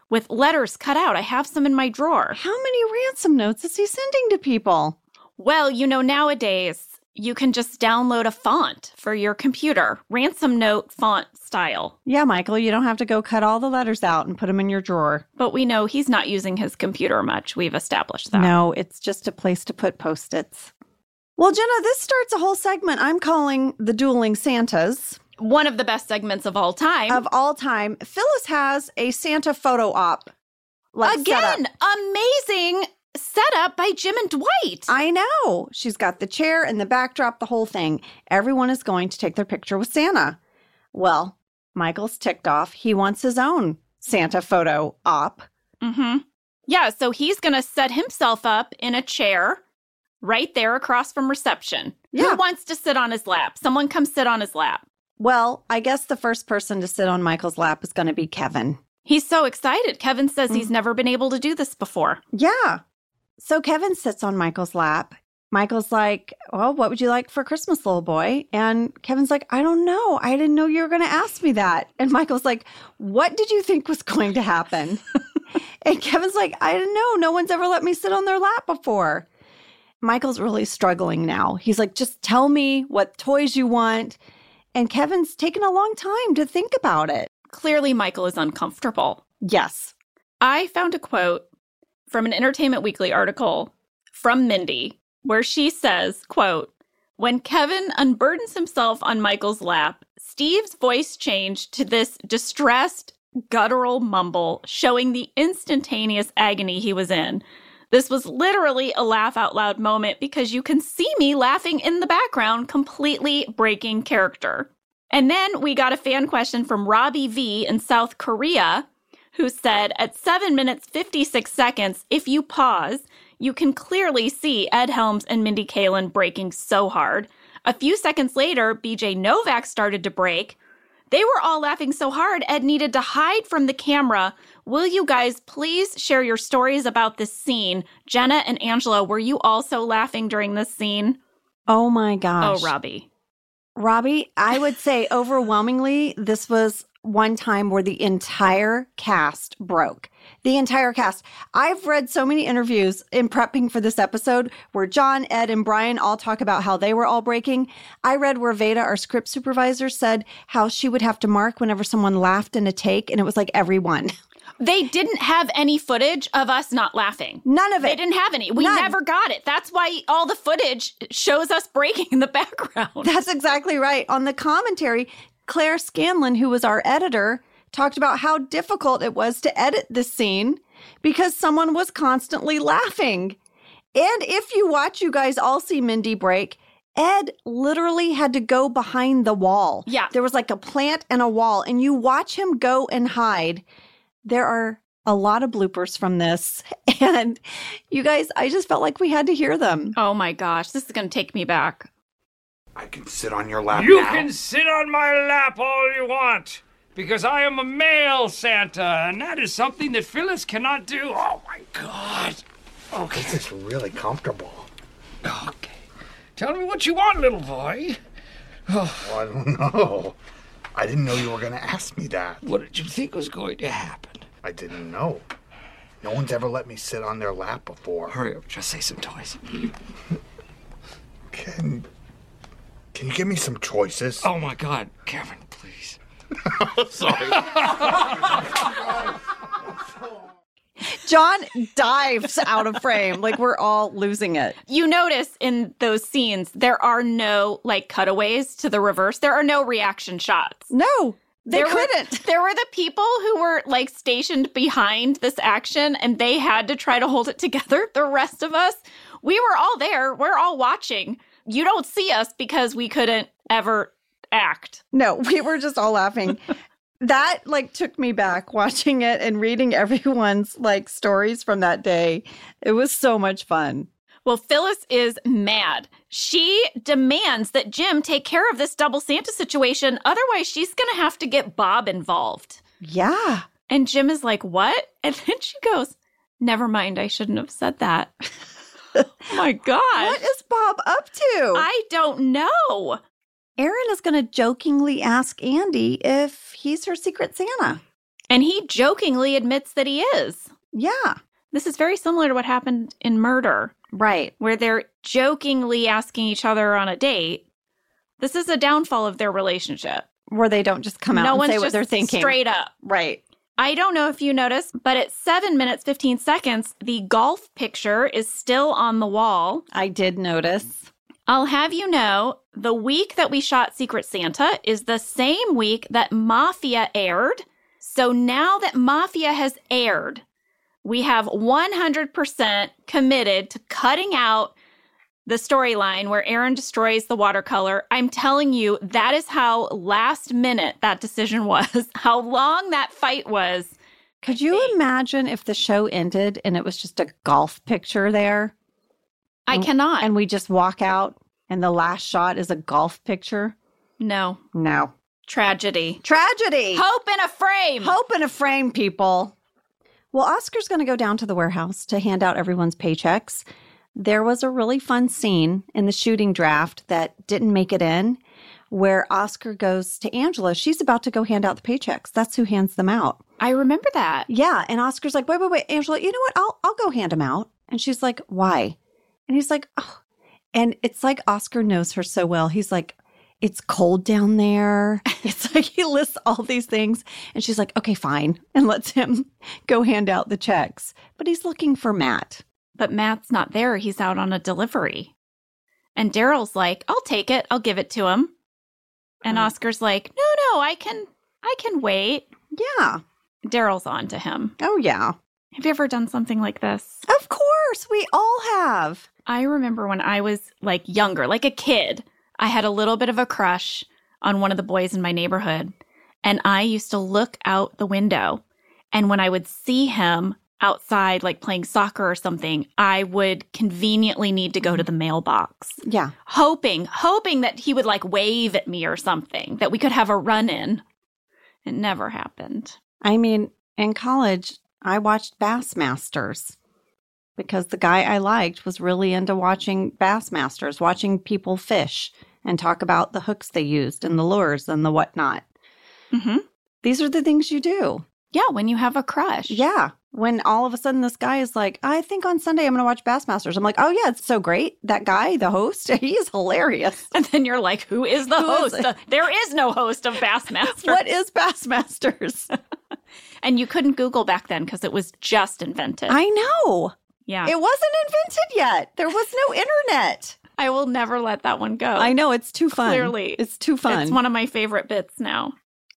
with letters cut out. I have some in my drawer. How many ransom notes is he sending to people? Well, you know, nowadays, you can just download a font for your computer, ransom note font style. Yeah, Michael, you don't have to go cut all the letters out and put them in your drawer. But we know he's not using his computer much. We've established that. No, it's just a place to put Post-its. Well, Jenna, this starts a whole segment I'm calling the Dueling Santas. One of the best segments of all time. Of all time. Phyllis has a Santa photo op. Like, Again, amazing setup by Jim and Dwight. I know. She's got the chair and the backdrop, the whole thing. Everyone is going to take their picture with Santa. Well, Michael's ticked off. He wants his own Santa photo op. Mm-hmm. Yeah, so he's going to set himself up in a chair right there across from reception. Yeah. Who wants to sit on his lap? Someone come sit on his lap. Well, I guess the first person to sit on Michael's lap is going to be Kevin. He's so excited. Kevin says Mm. he's never been able to do this before. Yeah. So Kevin sits on Michael's lap. Michael's like, well, what would you like for Christmas, little boy? And Kevin's like, I don't know. I didn't know you were going to ask me that. And Michael's like, what did you think was going to happen? And Kevin's like, I don't know. No one's ever let me sit on their lap before. Michael's really struggling now. He's like, just tell me what toys you want. And Kevin's taken a long time to think about it. Clearly, Michael is uncomfortable. Yes. I found a quote from an Entertainment Weekly article from Mindy, where she says, quote, when Kevin unburdens himself on Michael's lap, Steve's voice changed to this distressed, guttural mumble, showing the instantaneous agony he was in. This was literally a laugh out loud moment because you can see me laughing in the background, completely breaking character. And then we got a fan question from Robbie V in South Korea, who said, at seven minutes, fifty-six seconds, if you pause, you can clearly see Ed Helms and Mindy Kaling breaking so hard. A few seconds later, B J Novak started to break. They were all laughing so hard, Ed needed to hide from the camera. Will you guys please share your stories about this scene? Jenna and Angela, were you also laughing during this scene? Oh my gosh. Oh, Robbie. Robbie, I would say overwhelmingly, this was one time where the entire cast broke. The entire cast. I've read so many interviews in prepping for this episode where John, Ed, and Brian all talk about how they were all breaking. I read where Veda, our script supervisor, said how she would have to mark whenever someone laughed in a take, and it was like everyone. They didn't have any footage of us not laughing. None of it. They didn't have any. We None. never got it. That's why all the footage shows us breaking in the background. That's exactly right. On the commentary, Claire Scanlon, who was our editor, talked about how difficult it was to edit this scene because someone was constantly laughing. And if you watch, you guys all see Mindy break, Ed literally had to go behind the wall. Yeah. There was like a plant and a wall, and you watch him go and hide. There are a lot of bloopers from this. And you guys, I just felt like we had to hear them. Oh my gosh, this is going to take me back. I can sit on your lap You now. can sit on my lap all you want, because I am a male Santa, and that is something that Phyllis cannot do. Oh my God. Okay. This is really comfortable. Okay. Tell me what you want, little boy. Well, I don't know. I didn't know you were going to ask me that. What did you think was going to happen? I didn't know. No one's ever let me sit on their lap before. Hurry up, just say some toys. Can, can you give me some choices? Oh my God, Kevin, please. Sorry. John dives out of frame. Like, we're all losing it. You notice in those scenes, there are no like cutaways to the reverse. There are no reaction shots. No, they there couldn't. Were, there were the people who were like stationed behind this action and they had to try to hold it together. The rest of us, we were all there. We're all watching. You don't see us because we couldn't ever act. No, we were just all laughing. That like took me back watching it and reading everyone's like stories from that day. It was so much fun. Well, Phyllis is mad. She demands that Jim take care of this double Santa situation. Otherwise, she's going to have to get Bob involved. Yeah. And Jim is like, what? And then she goes, never mind. I shouldn't have said that. Oh, my God. What is Bob up to? I don't know. Erin is going to jokingly ask Andy if he's her secret Santa. And he jokingly admits that he is. Yeah. This is very similar to what happened in Murder, Right. where they're jokingly asking each other on a date. This is a downfall of their relationship. Where they don't just come out no and one's say what just they're thinking. straight up. Right. I don't know if you noticed, but at seven minutes, fifteen seconds, the golf picture is still on the wall. I did notice. I'll have you know, the week that we shot Secret Santa is the same week that Mafia aired. So now that Mafia has aired, we have one hundred percent committed to cutting out the storyline where Aaron destroys the watercolor. I'm telling you, that is how last minute that decision was, how long that fight was. Could you imagine if the show ended and it was just a golf picture there? I And- cannot. And we just walk out and the last shot is a golf picture? no. No. Tragedy. Tragedy. Hope in a frame. Hope in a frame, people. Well, Oscar's going to go down to the warehouse to hand out everyone's paychecks. There was a really fun scene in the shooting draft that didn't make it in where Oscar goes to Angela. She's about to go hand out the paychecks. That's who hands them out. I remember that. Yeah. And Oscar's like, wait, wait, wait, Angela, you know what? I'll, I'll go hand them out. And she's like, why? And he's like, oh. And it's like Oscar knows her so well. He's like, it's cold down there. It's like he lists all these things. And she's like, okay, fine. And lets him go hand out the checks. But he's looking for Matt. But Matt's not there. He's out on a delivery. And Daryl's like, I'll take it. I'll give it to him. And Hmm. Oscar's like, no, no, I can, I can wait. Yeah. Daryl's on to him. Oh, yeah. Have you ever done something like this? Of course. We all have. I remember when I was like younger, like a kid, I had a little bit of a crush on one of the boys in my neighborhood. And I used to look out the window. And when I would see him outside, like playing soccer or something, I would conveniently need to go to the mailbox, Yeah. hoping, hoping that he would like wave at me or something, that we could have a run in. It never happened. I mean, in college, I watched Bassmasters because the guy I liked was really into watching Bassmasters, watching people fish and talk about the hooks they used and the lures and the whatnot. Mm-hmm. These are the things you do. Yeah, when you have a crush. Yeah. When all of a sudden this guy is like, I think on Sunday I'm going to watch Bassmasters. I'm like, oh, yeah, it's so great. That guy, the host, he is hilarious. And then you're like, who is the Who is host? it? There is no host of Bassmasters. What is Bassmasters? And you couldn't Google back then because it was just invented. I know. yeah. It wasn't invented yet. There was no internet. I will never let that one go. I know. It's too fun. Clearly. It's too fun. It's one of my favorite bits now.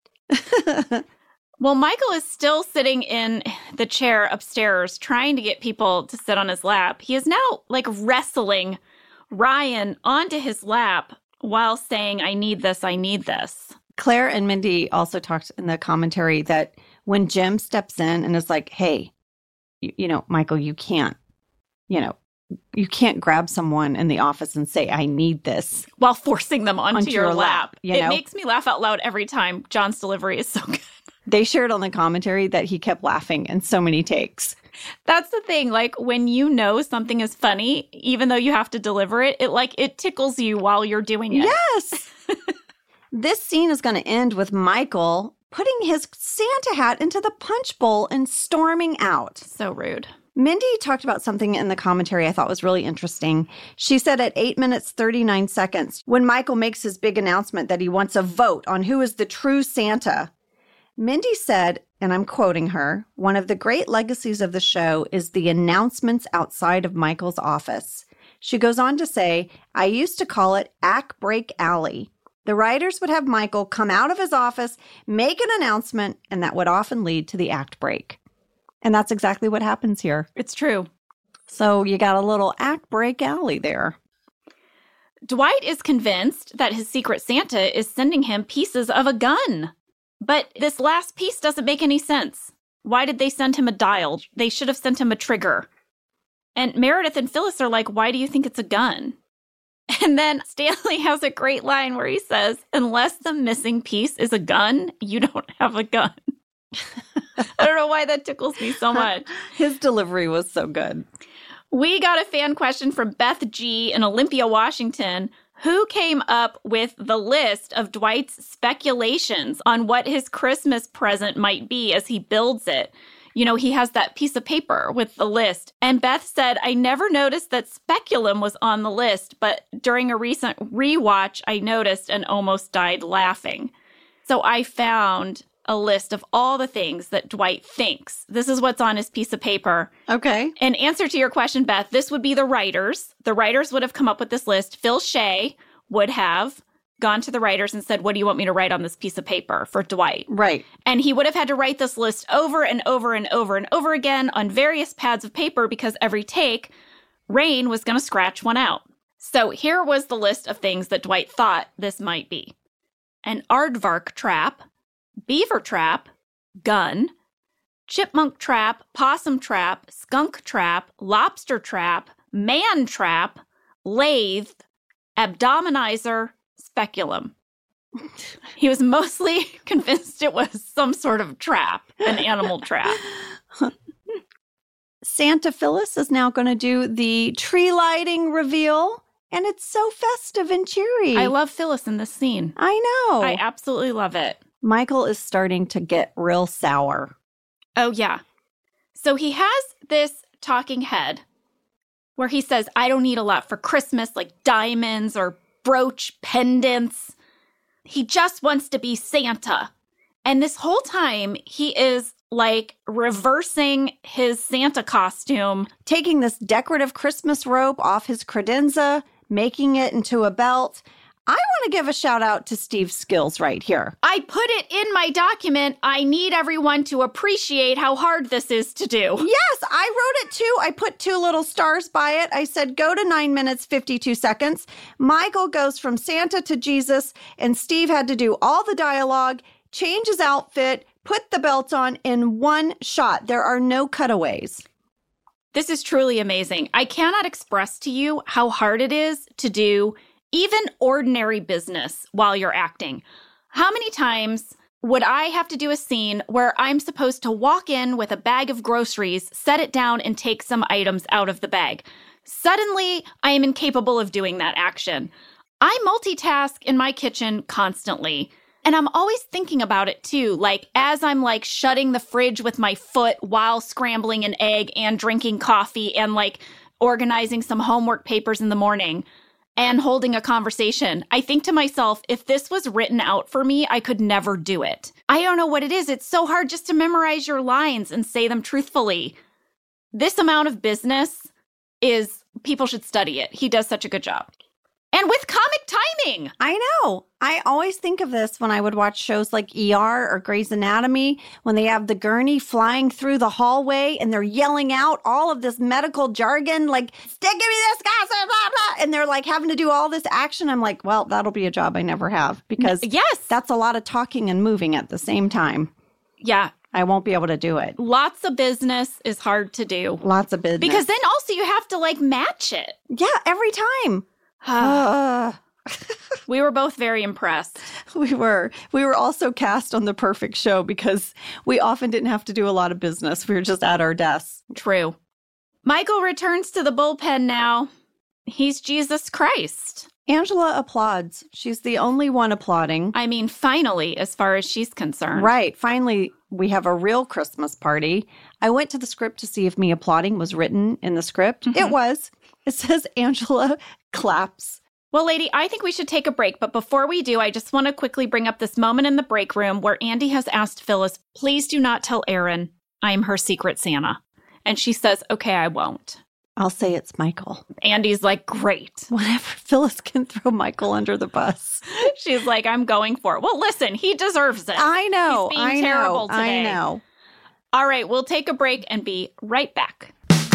Well, Michael is still sitting in the chair upstairs trying to get people to sit on his lap. He is now like wrestling Ryan onto his lap while saying, I need this, I need this. Claire and Mindy also talked in the commentary that when Jim steps in and is like, hey, you, you know, Michael, you can't, you know, you can't grab someone in the office and say, I need this. While forcing them onto, Onto your, your lap, lap. you It know? makes me laugh out loud every time. John's delivery is so good. They shared on the commentary that he kept laughing in so many takes. That's the thing. Like when you know something is funny, even though you have to deliver it, it like it tickles you while you're doing it. Yes. This scene is going to end with Michael putting his Santa hat into the punch bowl and storming out. So rude. Mindy talked about something in the commentary I thought was really interesting. She said at eight minutes, thirty-nine seconds, when Michael makes his big announcement that he wants a vote on who is the true Santa, Mindy said, and I'm quoting her, one of the great legacies of the show is the announcements outside of Michael's office. She goes on to say, I used to call it Act Break Alley. The writers would have Michael come out of his office, make an announcement, and that would often lead to the act break. And that's exactly what happens here. It's true. So you got a little act break alley there. Dwight is convinced that his secret Santa is sending him pieces of a gun. But this last piece doesn't make any sense. Why did they send him a dial? They should have sent him a trigger. And Meredith and Phyllis are like, why do you think it's a gun? And then Stanley has a great line where he says, unless the missing piece is a gun, you don't have a gun. I don't know why that tickles me so much. His delivery was so good. We got a fan question from Beth G. in Olympia, Washington. Who came up with the list of Dwight's speculations on what his Christmas present might be as he builds it? You know, he has that piece of paper with the list. And Beth said, I never noticed that speculum was on the list, but during a recent rewatch, I noticed and almost died laughing. So I found a list of all the things that Dwight thinks. This is what's on his piece of paper. Okay. In answer to your question, Beth, this would be the writers. The writers would have come up with this list. Phil Shea would have gone to the writers and said, what do you want me to write on this piece of paper for Dwight? Right. And he would have had to write this list over and over and over and over again on various pads of paper because every take, Rain was going to scratch one out. So here was the list of things that Dwight thought this might be. An aardvark trap, beaver trap, gun, chipmunk trap, possum trap, skunk trap, lobster trap, man trap, lathe, abdominizer, speculum. He was mostly convinced it was some sort of trap, an animal trap. Santa Phyllis is now going to do the tree lighting reveal, and it's so festive and cheery. I love Phyllis in this scene. I know. I absolutely love it. Michael is starting to get real sour. Oh, yeah. So he has this talking head where he says, I don't need a lot for Christmas, like diamonds or brooch pendants. He just wants to be Santa. And this whole time, he is like reversing his Santa costume. Taking this decorative Christmas robe off his credenza, making it into a belt. I want to give a shout out to Steve's skills right here. I put it in my document. I need everyone to appreciate how hard this is to do. Yes, I wrote it too. I put two little stars by it. I said, go to nine minutes, fifty-two seconds. Michael goes from Santa to Jesus, and Steve had to do all the dialogue, change his outfit, put the belt on in one shot. There are no cutaways. This is truly amazing. I cannot express to you how hard it is to do even ordinary business while you're acting. How many times would I have to do a scene where I'm supposed to walk in with a bag of groceries, set it down, and take some items out of the bag? Suddenly, I am incapable of doing that action. I multitask in my kitchen constantly, and I'm always thinking about it too, like as I'm like shutting the fridge with my foot while scrambling an egg and drinking coffee and like organizing some homework papers in the morning and holding a conversation. I think to myself, if this was written out for me, I could never do it. I don't know what it is. It's so hard just to memorize your lines and say them truthfully. This amount of business is, people should study it. He does such a good job. And with comic timing. I know. I always think of this when I would watch shows like E R or Grey's Anatomy, when they have the gurney flying through the hallway and they're yelling out all of this medical jargon, like, give me this, guy, blah, blah, and they're like having to do all this action. I'm like, well, that'll be a job I never have because yes, that's a lot of talking and moving at the same time. Yeah. I won't be able to do it. Lots of business is hard to do. Lots of business. Because then also you have to like match it. Yeah, every time. uh, we were both very impressed. We were. We were also cast on The Perfect Show because we often didn't have to do a lot of business. We were just at our desks. True. Michael returns to the bullpen now. He's Jesus Christ. Angela applauds. She's the only one applauding. I mean, finally, as far as she's concerned. Right. Finally, we have a real Christmas party. I went to the script to see if me applauding was written in the script. Mm-hmm. It was. It says Angela claps. Well, lady, I think we should take a break. But before we do, I just want to quickly bring up this moment in the break room where Andy has asked Phyllis, please do not tell Erin I'm her secret Santa. And she says, okay, I won't. I'll say it's Michael. Andy's like, great. Whatever. Phyllis can throw Michael under the bus. She's like, I'm going for it. Well, listen, he deserves it. I know. He's being I terrible know. today. I know. All right, we'll take a break and be right back.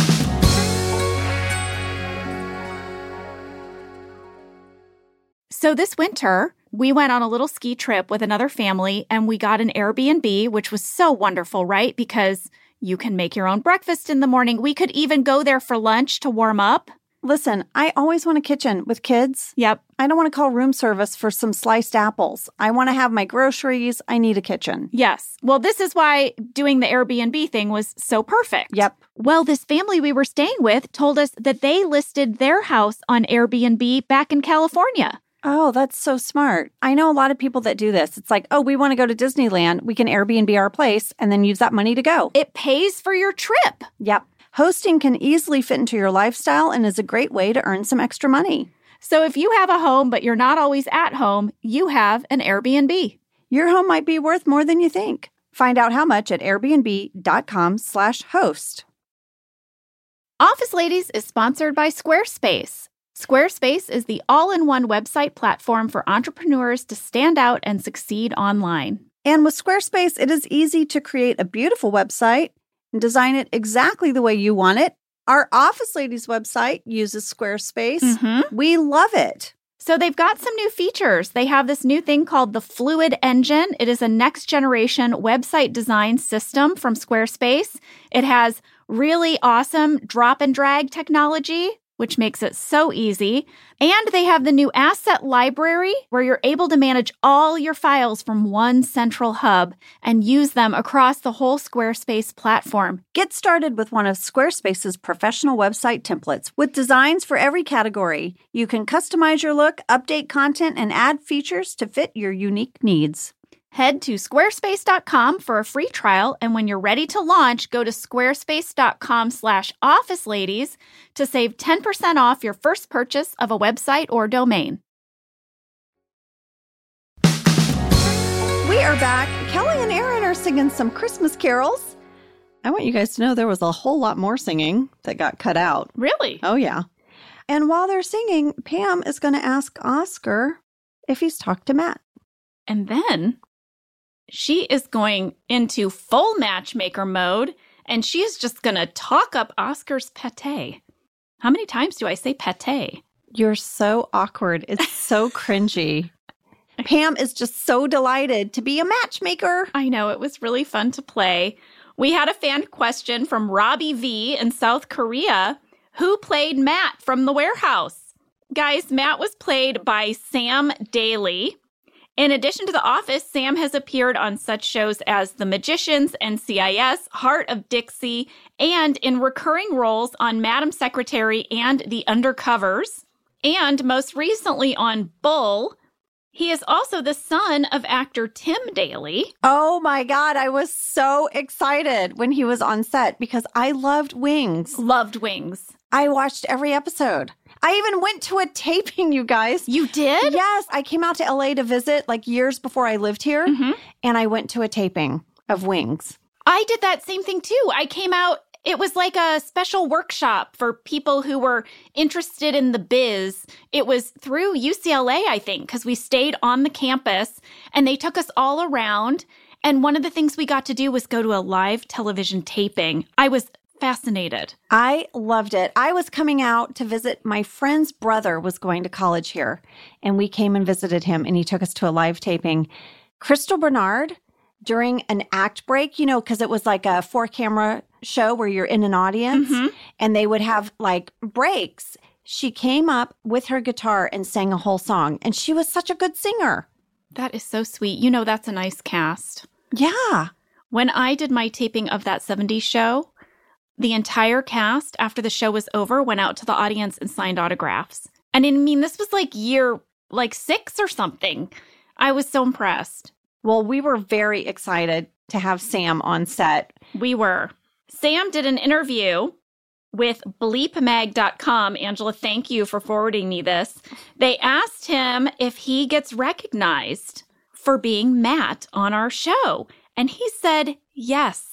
So this winter, we went on a little ski trip with another family, and we got an Airbnb, which was so wonderful, right? Because you can make your own breakfast in the morning. We could even go there for lunch to warm up. Listen, I always want a kitchen with kids. Yep. I don't want to call room service for some sliced apples. I want to have my groceries. I need a kitchen. Yes. Well, this is why doing the Airbnb thing was so perfect. Yep. Well, this family we were staying with told us that they listed their house on Airbnb back in California. Oh, that's so smart. I know a lot of people that do this. It's like, oh, we want to go to Disneyland. We can Airbnb our place and then use that money to go. It pays for your trip. Yep. Hosting can easily fit into your lifestyle and is a great way to earn some extra money. So if you have a home, but you're not always at home, you have an Airbnb. Your home might be worth more than you think. Find out how much at airbnb.com slash host. Office Ladies is sponsored by Squarespace. Squarespace is the all-in-one website platform for entrepreneurs to stand out and succeed online. And with Squarespace, it is easy to create a beautiful website and design it exactly the way you want it. Our Office Ladies website uses Squarespace. Mm-hmm. We love it. So they've got some new features. They have this new thing called the Fluid Engine. It is a next-generation website design system from Squarespace. It has really awesome drop-and-drag technology, which makes it so easy. And they have the new asset library where you're able to manage all your files from one central hub and use them across the whole Squarespace platform. Get started with one of Squarespace's professional website templates with designs for every category. You can customize your look, update content, and add features to fit your unique needs. Head to squarespace dot com for a free trial, and when you're ready to launch, go to squarespace.com slash office ladies to save ten percent off your first purchase of a website or domain. We are back. Kelly and Aaron are singing some Christmas carols. I want you guys to know there was a whole lot more singing that got cut out. Really? Oh, yeah. And while they're singing, Pam is going to ask Oscar if he's talked to Matt. And then she is going into full matchmaker mode, and she is just going to talk up Oscar's pate. How many times do I say pate? You're so awkward. It's so cringy. Pam is just so delighted to be a matchmaker. I know. It was really fun to play. We had a fan question from Robbie V in South Korea. Who played Matt from The Warehouse? Guys, Matt was played by Sam Daly. In addition to The Office, Sam has appeared on such shows as The Magicians, N C I S, Heart of Dixie, and in recurring roles on Madam Secretary and The Undercovers, and most recently on Bull. He is also the son of actor Tim Daly. Oh my God, I was so excited when he was on set because I loved Wings. Loved Wings. I watched every episode. I even went to a taping, you guys. You did? Yes. I came out to L A to visit like years before I lived here, Mm-hmm. and I went to a taping of Wings. I did that same thing too. I came out, it was like a special workshop for people who were interested in the biz. It was through U C L A, I think, because we stayed on the campus and they took us all around. And one of the things we got to do was go to a live television taping. I was fascinated. I loved it. I was coming out to visit my friend's brother was going to college here, and we came and visited him, and he took us to a live taping. Crystal Bernard, during an act break, you know, because it was like a four-camera show where you're in an audience, Mm-hmm. and they would have like breaks. She came up with her guitar and sang a whole song, and she was such a good singer. That is so sweet. You know, that's a nice cast. Yeah. When I did my taping of that seventies show, the entire cast, after the show was over, went out to the audience and signed autographs. And I mean, this was like year like six or something. I was so impressed. Well, we were very excited to have Sam on set. We were. Sam did an interview with bleep mag dot com. Angela, thank you for forwarding me this. They asked him if he gets recognized for being Matt on our show. And he said yes.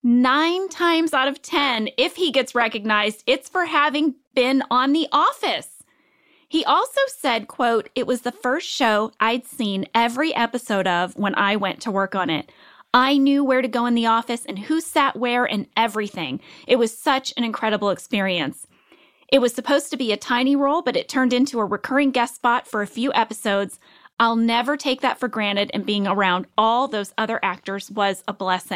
Nine times out of ten, if he gets recognized, it's for having been on The Office. He also said, quote, "It was the first show I'd seen every episode of when I went to work on it. I knew where to go in the office and who sat where and everything. It was such an incredible experience. It was supposed to be a tiny role, but it turned into a recurring guest spot for a few episodes. I'll never take that for granted, and being around all those other actors was a blessing."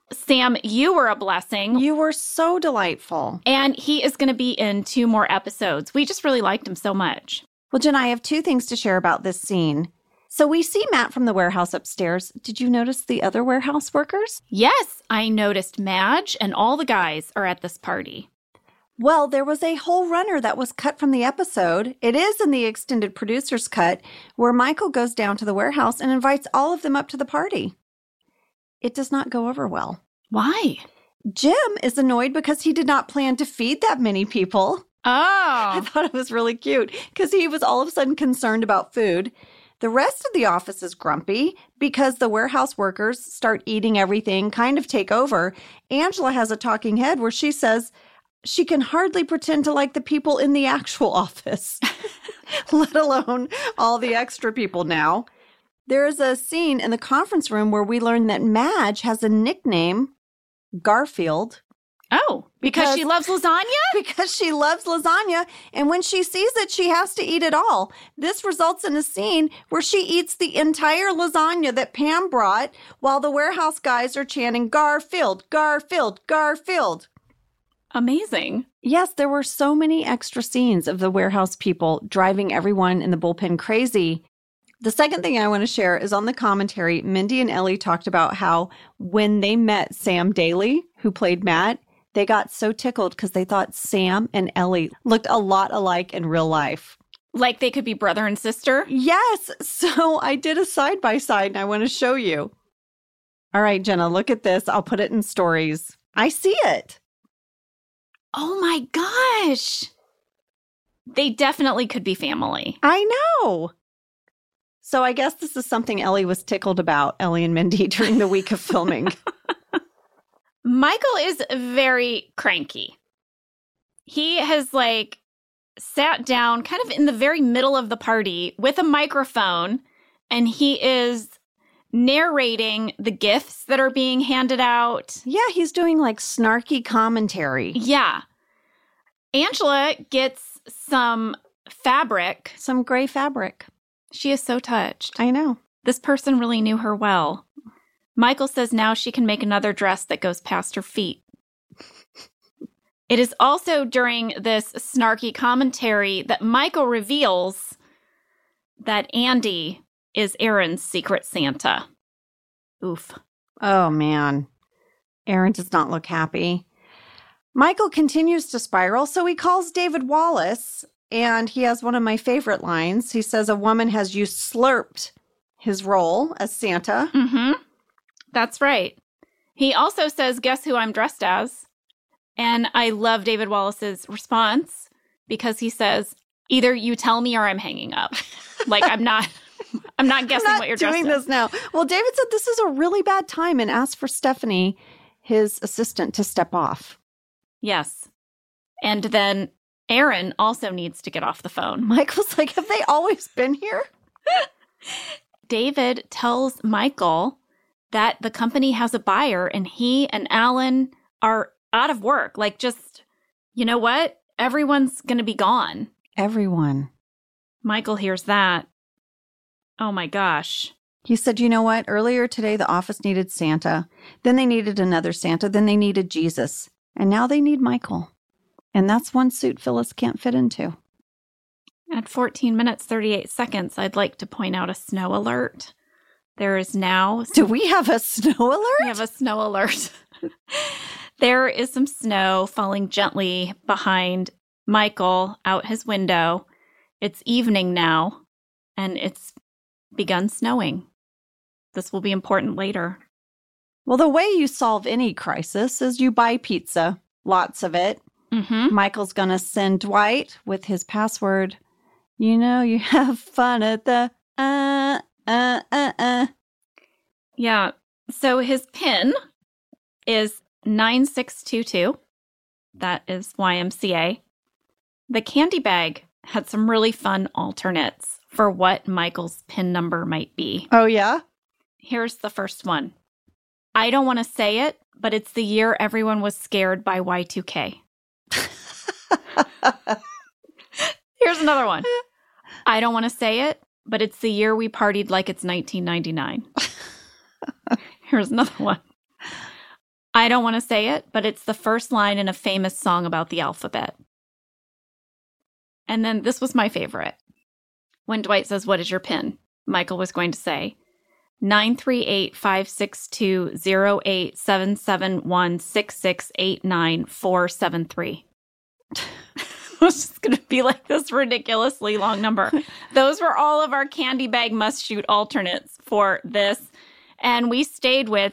Sam, you were a blessing. You were so delightful. And he is going to be in two more episodes. We just really liked him so much. Well, Jen, I have two things to share about this scene. So we see Matt from the warehouse upstairs. Did you notice the other warehouse workers? Yes, I noticed Madge and all the guys are at this party. Well, there was a whole runner that was cut from the episode. It is in the extended producer's cut, where Michael goes down to the warehouse and invites all of them up to the party. It does not go over well. Why? Jim is annoyed because he did not plan to feed that many people. I Oh. thought it was really cute because he was all of a sudden concerned about food. The rest of the office is grumpy because the warehouse workers start eating everything, kind of take over. Angela has a talking head where she says she can hardly pretend to like the people in the actual office, let alone all the extra people now. There is a scene in the conference room where we learn that Madge has a nickname, Garfield. Oh, because, Because- she loves lasagna? Because she loves lasagna, and when she sees it, she has to eat it all. This results in a scene where she eats the entire lasagna that Pam brought while the warehouse guys are chanting, Garfield, Garfield, Garfield. Amazing. Yes, there were so many extra scenes of the warehouse people driving everyone in the bullpen crazy. The second thing I want to share is on the commentary, Mindy and Ellie talked about how when they met Sam Daly, who played Matt, they got so tickled because they thought Sam and Ellie looked a lot alike in real life. Like they could be brother and sister? Yes, so I did a side-by-side and I want to show you. All right, Jenna, look at this. I'll put it in stories. I see it. Oh my gosh. They definitely could be family. I know. So I guess this is something Ellie was tickled about, Ellie and Mindy, during the week of filming. Michael is very cranky. He has like sat down kind of in the very middle of the party with a microphone, and he is narrating the gifts that are being handed out. Yeah, he's doing like snarky commentary. Yeah. Angela gets some fabric. Some gray fabric. She is so touched. I know. This person really knew her well. Michael says now she can make another dress that goes past her feet. It is also during this snarky commentary that Michael reveals that Andy is Aaron's secret Santa. Oof. Oh, man. Aaron does not look happy. Michael continues to spiral, so he calls David Wallace, and he has one of my favorite lines. He says a woman has usurped his role as Santa. Mm-hmm. That's right. He also says, guess who I'm dressed as? And I love David Wallace's response because he says, either you tell me or I'm hanging up. Like, I'm not... I'm not guessing I'm not what you're doing dressed this now. Well, David said this is a really bad time and asked for Stephanie, his assistant, to step off. Yes. And then Aaron also needs to get off the phone. Michael's like, have they always been here? David tells Michael that the company has a buyer and he and Alan are out of work. Like, just, you know what? Everyone's going to be gone. Everyone. Michael hears that. Oh my gosh. He said, you know what? Earlier today, the office needed Santa. Then they needed another Santa. Then they needed Jesus. And now they need Michael. And that's one suit Phyllis can't fit into. At fourteen minutes, thirty-eight seconds, I'd like to point out a snow alert. There is now... Do we have a snow alert? We have a snow alert. There is some snow falling gently behind Michael out his window. It's evening now, and it's begun snowing. This will be important later. Well, the way you solve any crisis is you buy pizza, lots of it. Mm-hmm. Michael's going to send Dwight with his password. You know, you have fun at the uh, uh, uh, uh. Yeah. So his PIN is nine six two two. That is Y M C A. The candy bag had some really fun alternates for what Michael's PIN number might be. Oh, yeah? Here's the first one. I don't want to say it, but it's the year everyone was scared by Y two K. Here's another one. I don't want to say it, but it's the year we partied like it's nineteen ninety-nine. Here's another one. I don't want to say it, but it's the first line in a famous song about the alphabet. And then this was my favorite. When Dwight says, "What is your PIN?" Michael was going to say, nine three eight, five six two, zero eight seven seven one, six six eight nine, four seven three. It was just going to be like this ridiculously long number. Those were all of our candy bag must shoot alternates for this. And we stayed with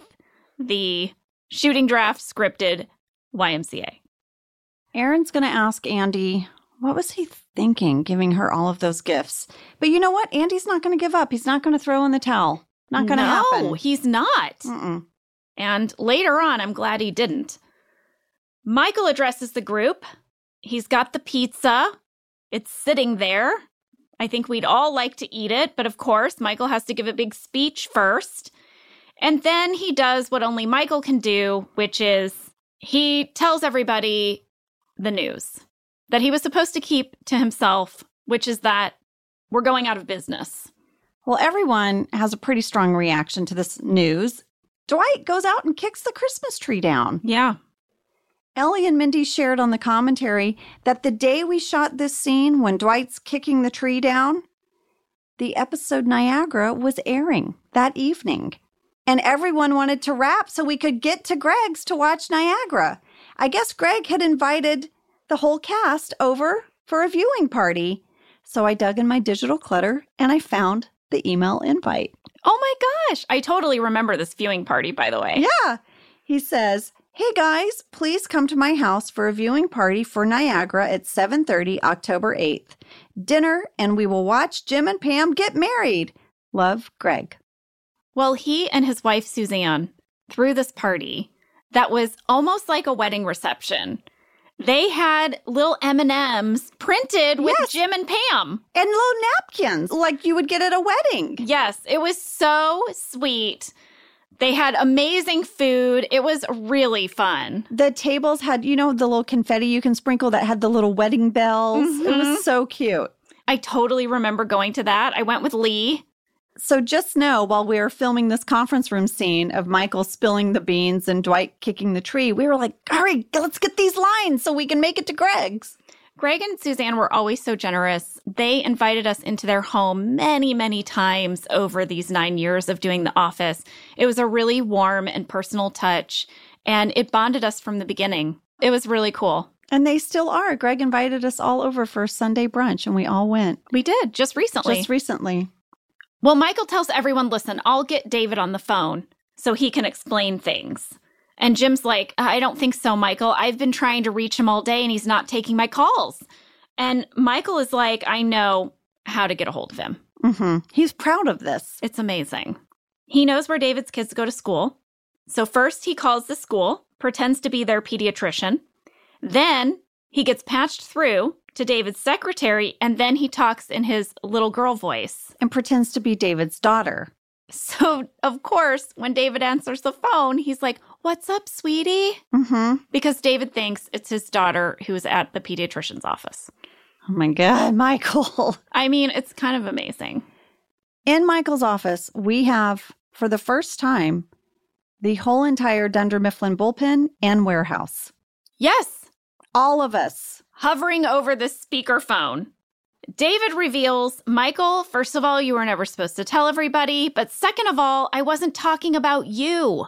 the shooting draft scripted Y M C A. Aaron's going to ask Andy, what was he thinking giving her all of those gifts? But you know what? Andy's not going to give up. He's not going to throw in the towel. Not going to no, happen. No, he's not. Mm-mm. And later on, I'm glad he didn't. Michael addresses the group. He's got the pizza. It's sitting there. I think we'd all like to eat it. But of course, Michael has to give a big speech first. And then he does what only Michael can do, which is he tells everybody the news that he was supposed to keep to himself, which is that we're going out of business. Well, everyone has a pretty strong reaction to this news. Dwight goes out and kicks the Christmas tree down. Yeah. Ellie and Mindy shared on the commentary that the day we shot this scene when Dwight's kicking the tree down, the episode Niagara was airing that evening. And everyone wanted to wrap so we could get to Greg's to watch Niagara. I guess Greg had invited the whole cast over for a viewing party. So I dug in my digital clutter and I found the email invite. Oh my gosh. I totally remember this viewing party, by the way. Yeah. He says, "Hey guys, please come to my house for a viewing party for Niagara at seven thirty, October eighth. Dinner, and we will watch Jim and Pam get married. Love, Greg." Well, he and his wife, Suzanne, threw this party that was almost like a wedding reception. They had little M and M's printed with Yes. Jim and Pam. And little napkins like you would get at a wedding. Yes, it was so sweet. They had amazing food. It was really fun. The tables had, you know, the little confetti you can sprinkle that had the little wedding bells. Mm-hmm. It was so cute. I totally remember going to that. I went with Lee. So just know, while we were filming this conference room scene of Michael spilling the beans and Dwight kicking the tree, we were like, hurry, let's get these lines so we can make it to Greg's. Greg and Suzanne were always so generous. They invited us into their home many, many times over these nine years of doing The Office. It was a really warm and personal touch, and it bonded us from the beginning. It was really cool. And they still are. Greg invited us all over for Sunday brunch, and we all went. We did, just recently. Just recently. Well, Michael tells everyone, listen, I'll get David on the phone so he can explain things. And Jim's like, I don't think so, Michael. I've been trying to reach him all day and he's not taking my calls. And Michael is like, I know how to get a hold of him. Mm-hmm. He's proud of this. It's amazing. He knows where David's kids go to school. So first he calls the school, pretends to be their pediatrician. Then he gets patched through to David's secretary, and then he talks in his little girl voice. And pretends to be David's daughter. So, of course, when David answers the phone, he's like, what's up, sweetie? Mm-hmm. Because David thinks it's his daughter who's at the pediatrician's office. Oh my God, Michael. I mean, it's kind of amazing. In Michael's office, we have, for the first time, the whole entire Dunder Mifflin bullpen and warehouse. Yes. All of us. Hovering over the speakerphone. David reveals, Michael, first of all, you were never supposed to tell everybody. But second of all, I wasn't talking about you.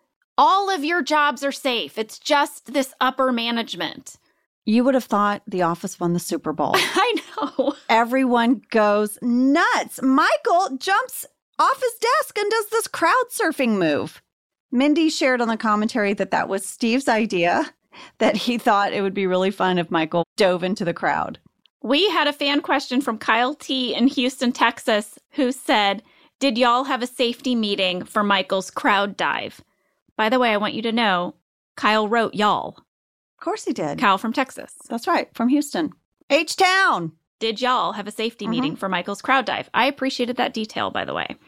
All of your jobs are safe. It's just this upper management. You would have thought The Office won the Super Bowl. I know. Everyone goes nuts. Michael jumps off his desk and does this crowd surfing move. Mindy shared on the commentary that that was Steve's idea, that he thought it would be really fun if Michael dove into the crowd. We had a fan question from Kyle T. in Houston, Texas, who said, did y'all have a safety meeting for Michael's crowd dive? By the way, I want you to know, Kyle wrote y'all. Of course he did. Kyle from Texas. That's right, from Houston. H-Town. Did y'all have a safety Mm-hmm. meeting for Michael's crowd dive? I appreciated that detail, by the way.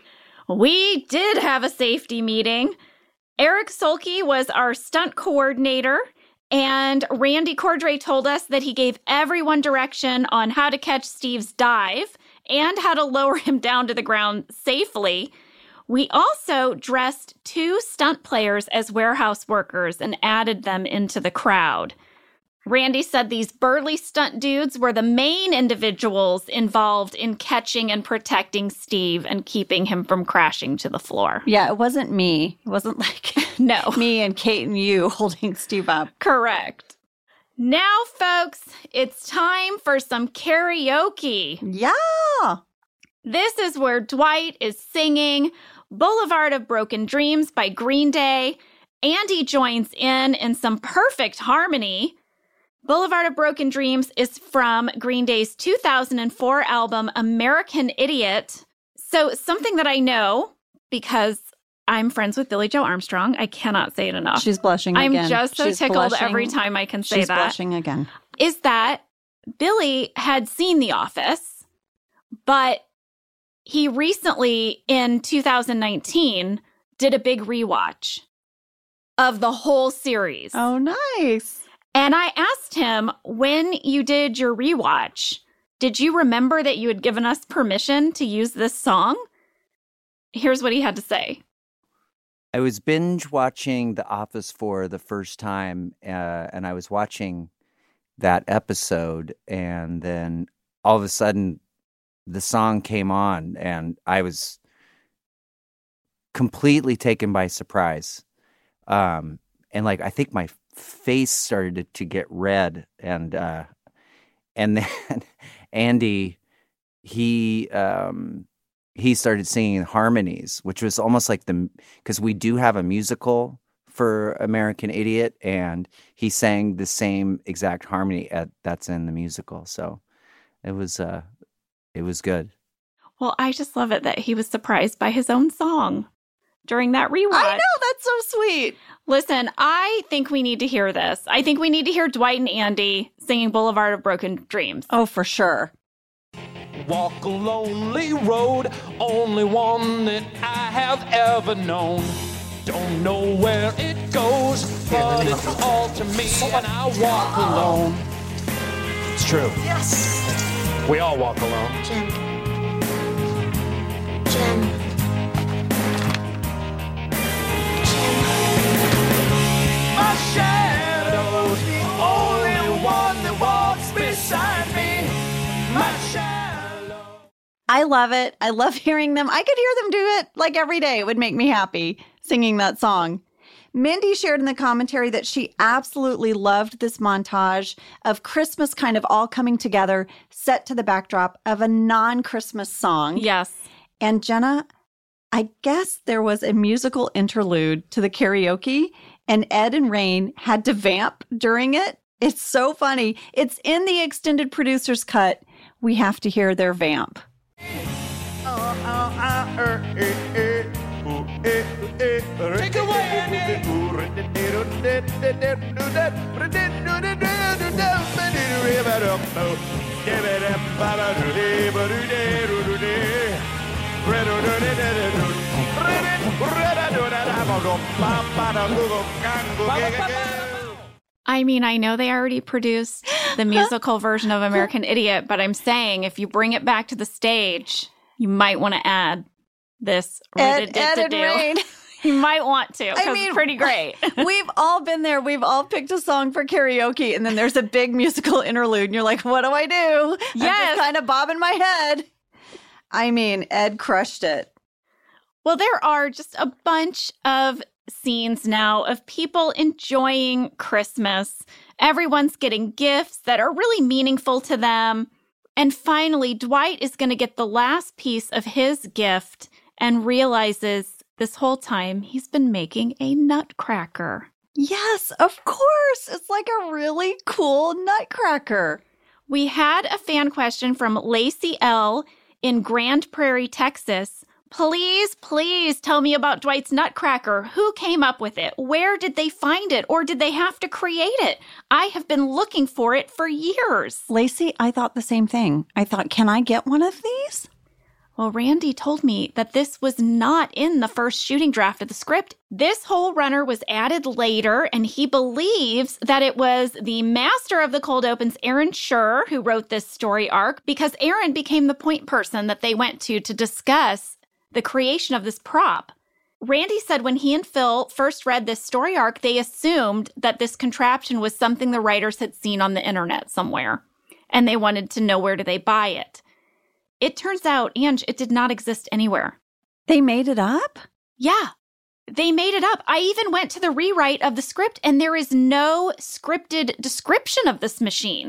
We did have a safety meeting. Eric Sulke was our stunt coordinator. And Randy Cordray told us that he gave everyone direction on how to catch Steve's dive and how to lower him down to the ground safely. We also dressed two stunt players as warehouse workers and added them into the crowd. Randy said these burly stunt dudes were the main individuals involved in catching and protecting Steve and keeping him from crashing to the floor. Yeah, it wasn't me. It wasn't like no, me and Kate and you holding Steve up. Correct. Now, folks, it's time for some karaoke. Yeah. This is where Dwight is singing Boulevard of Broken Dreams by Green Day. Andy joins in in some perfect harmony. Boulevard of Broken Dreams is from Green Day's two thousand four album, American Idiot. So something that I know, because I'm friends with Billie Joe Armstrong, I cannot say it enough. She's blushing I'm again. I'm just so She's tickled blushing. Every time I can say She's that. She's blushing again. Is that Billy had seen The Office, but he recently, in two thousand nineteen, did a big rewatch of the whole series. Oh, nice. And I asked him, when you did your rewatch, did you remember that you had given us permission to use this song? Here's what he had to say. I was binge watching The Office for the first time, uh, and I was watching that episode, and then all of a sudden the song came on, and I was completely taken by surprise. Um, and like, I think my face started to get red, and uh, and then Andy, he um, he started singing harmonies, which was almost like the, because we do have a musical for American Idiot, and he sang the same exact harmony at, that's in the musical. So it was uh, it was good. Well, I just love it that he was surprised by his own song during that rewatch. I know, that's so sweet. Listen, I think we need to hear this. I think we need to hear Dwight and Andy singing Boulevard of Broken Dreams. Oh, for sure. Walk a lonely road, only one that I have ever known. Don't know where it goes, but it's all to me, and I walk alone. It's true. Yes. We all walk alone. Jen. Jen. My shadow's the only one that walks beside me. My shadow. I love it. I love hearing them. I could hear them do it like every day. It would make me happy singing that song. Mindy shared in the commentary that she absolutely loved this montage of Christmas kind of all coming together, set to the backdrop of a non-Christmas song. Yes. And Jenna, I guess there was a musical interlude to the karaoke, and Ed and Rain had to vamp during it. It's so funny. It's in the extended producer's cut. We have to hear their vamp. Take it away, Andy. I mean, I know they already produced the musical version of American Idiot, but I'm saying if you bring it back to the stage, you might want to add this. Ed, Ed and Rain. You might want to, because I mean, it's pretty great. We've all been there. We've all picked a song for karaoke, and then there's a big musical interlude, and you're like, what do I do? Yes. I'm just kind of bobbing my head. I mean, Ed crushed it. Well, there are just a bunch of scenes now of people enjoying Christmas. Everyone's getting gifts that are really meaningful to them. And finally, Dwight is going to get the last piece of his gift and realizes this whole time he's been making a nutcracker. Yes, of course. It's like a really cool nutcracker. We had a fan question from Lacey L. in Grand Prairie, Texas. Please, please tell me about Dwight's nutcracker. Who came up with it? Where did they find it? Or did they have to create it? I have been looking for it for years. Lacey, I thought the same thing. I thought, can I get one of these? Well, Randy told me that this was not in the first shooting draft of the script. This whole runner was added later, and he believes that it was the master of the cold opens, Aaron Schur, who wrote this story arc, because Aaron became the point person that they went to to discuss the creation of this prop. Randy said when he and Phil first read this story arc, they assumed that this contraption was something the writers had seen on the internet somewhere, and they wanted to know where do they buy it. It turns out, Ange, it did not exist anywhere. They made it up? Yeah, they made it up. I even went to the rewrite of the script, and there is no scripted description of this machine.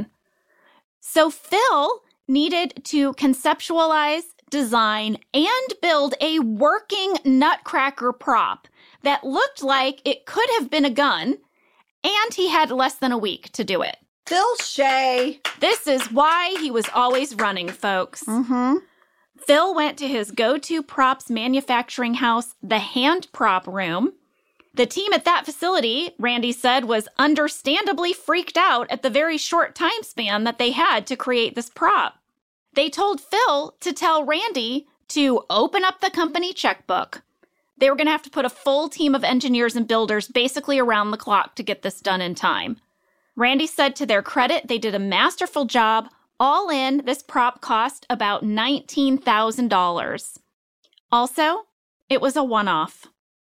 So Phil needed to conceptualize, design, and build a working nutcracker prop that looked like it could have been a gun, and he had less than a week to do it. Phil Shea. This is why he was always running, folks. Mm-hmm. Phil went to his go-to props manufacturing house, the Hand Prop Room. The team at that facility, Randy said, was understandably freaked out at the very short time span that they had to create this prop. They told Phil to tell Randy to open up the company checkbook. They were going to have to put a full team of engineers and builders basically around the clock to get this done in time. Randy said to their credit, they did a masterful job. All in, this prop cost about nineteen thousand dollars. Also, it was a one-off.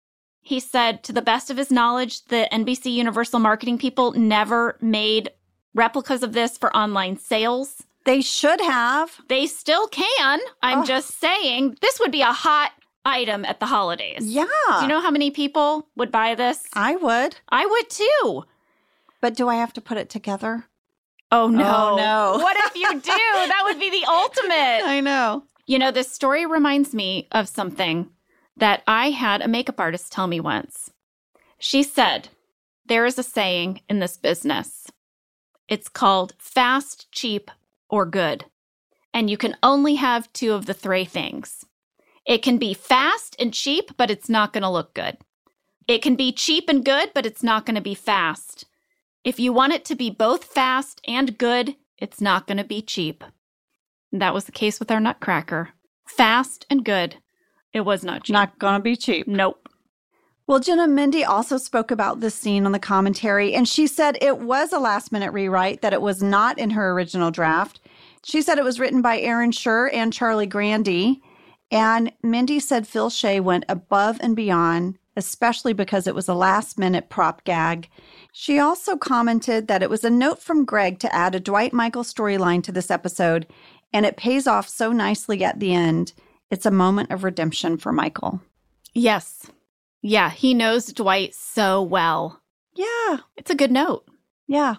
He said, to the best of his knowledge, the N B C Universal marketing people never made replicas of this for online sales. They should have. They still can. I'm Oh. just saying, this would be a hot item at the holidays. Yeah. Do you know how many people would buy this? I would. I would too. But do I have to put it together? Oh, no. Oh, no. What if you do? That would be the ultimate. I know. You know, this story reminds me of something that I had a makeup artist tell me once. She said, there is a saying in this business. It's called fast, cheap, or good. And you can only have two of the three things. It can be fast and cheap, but it's not going to look good. It can be cheap and good, but it's not going to be fast. If you want it to be both fast and good, it's not going to be cheap. And that was the case with our Nutcracker. Fast and good. It was not cheap. Not going to be cheap. Nope. Well, Jenna Mindy also spoke about this scene on the commentary, and she said it was a last-minute rewrite, that it was not in her original draft. She said it was written by Aaron Schur and Charlie Grandy, and Mindy said Phil Shea went above and beyond, especially because it was a last-minute prop gag. She also commented that it was a note from Greg to add a Dwight Michael storyline to this episode, and it pays off so nicely at the end. It's a moment of redemption for Michael. Yes. Yeah, he knows Dwight so well. Yeah. It's a good note. Yeah.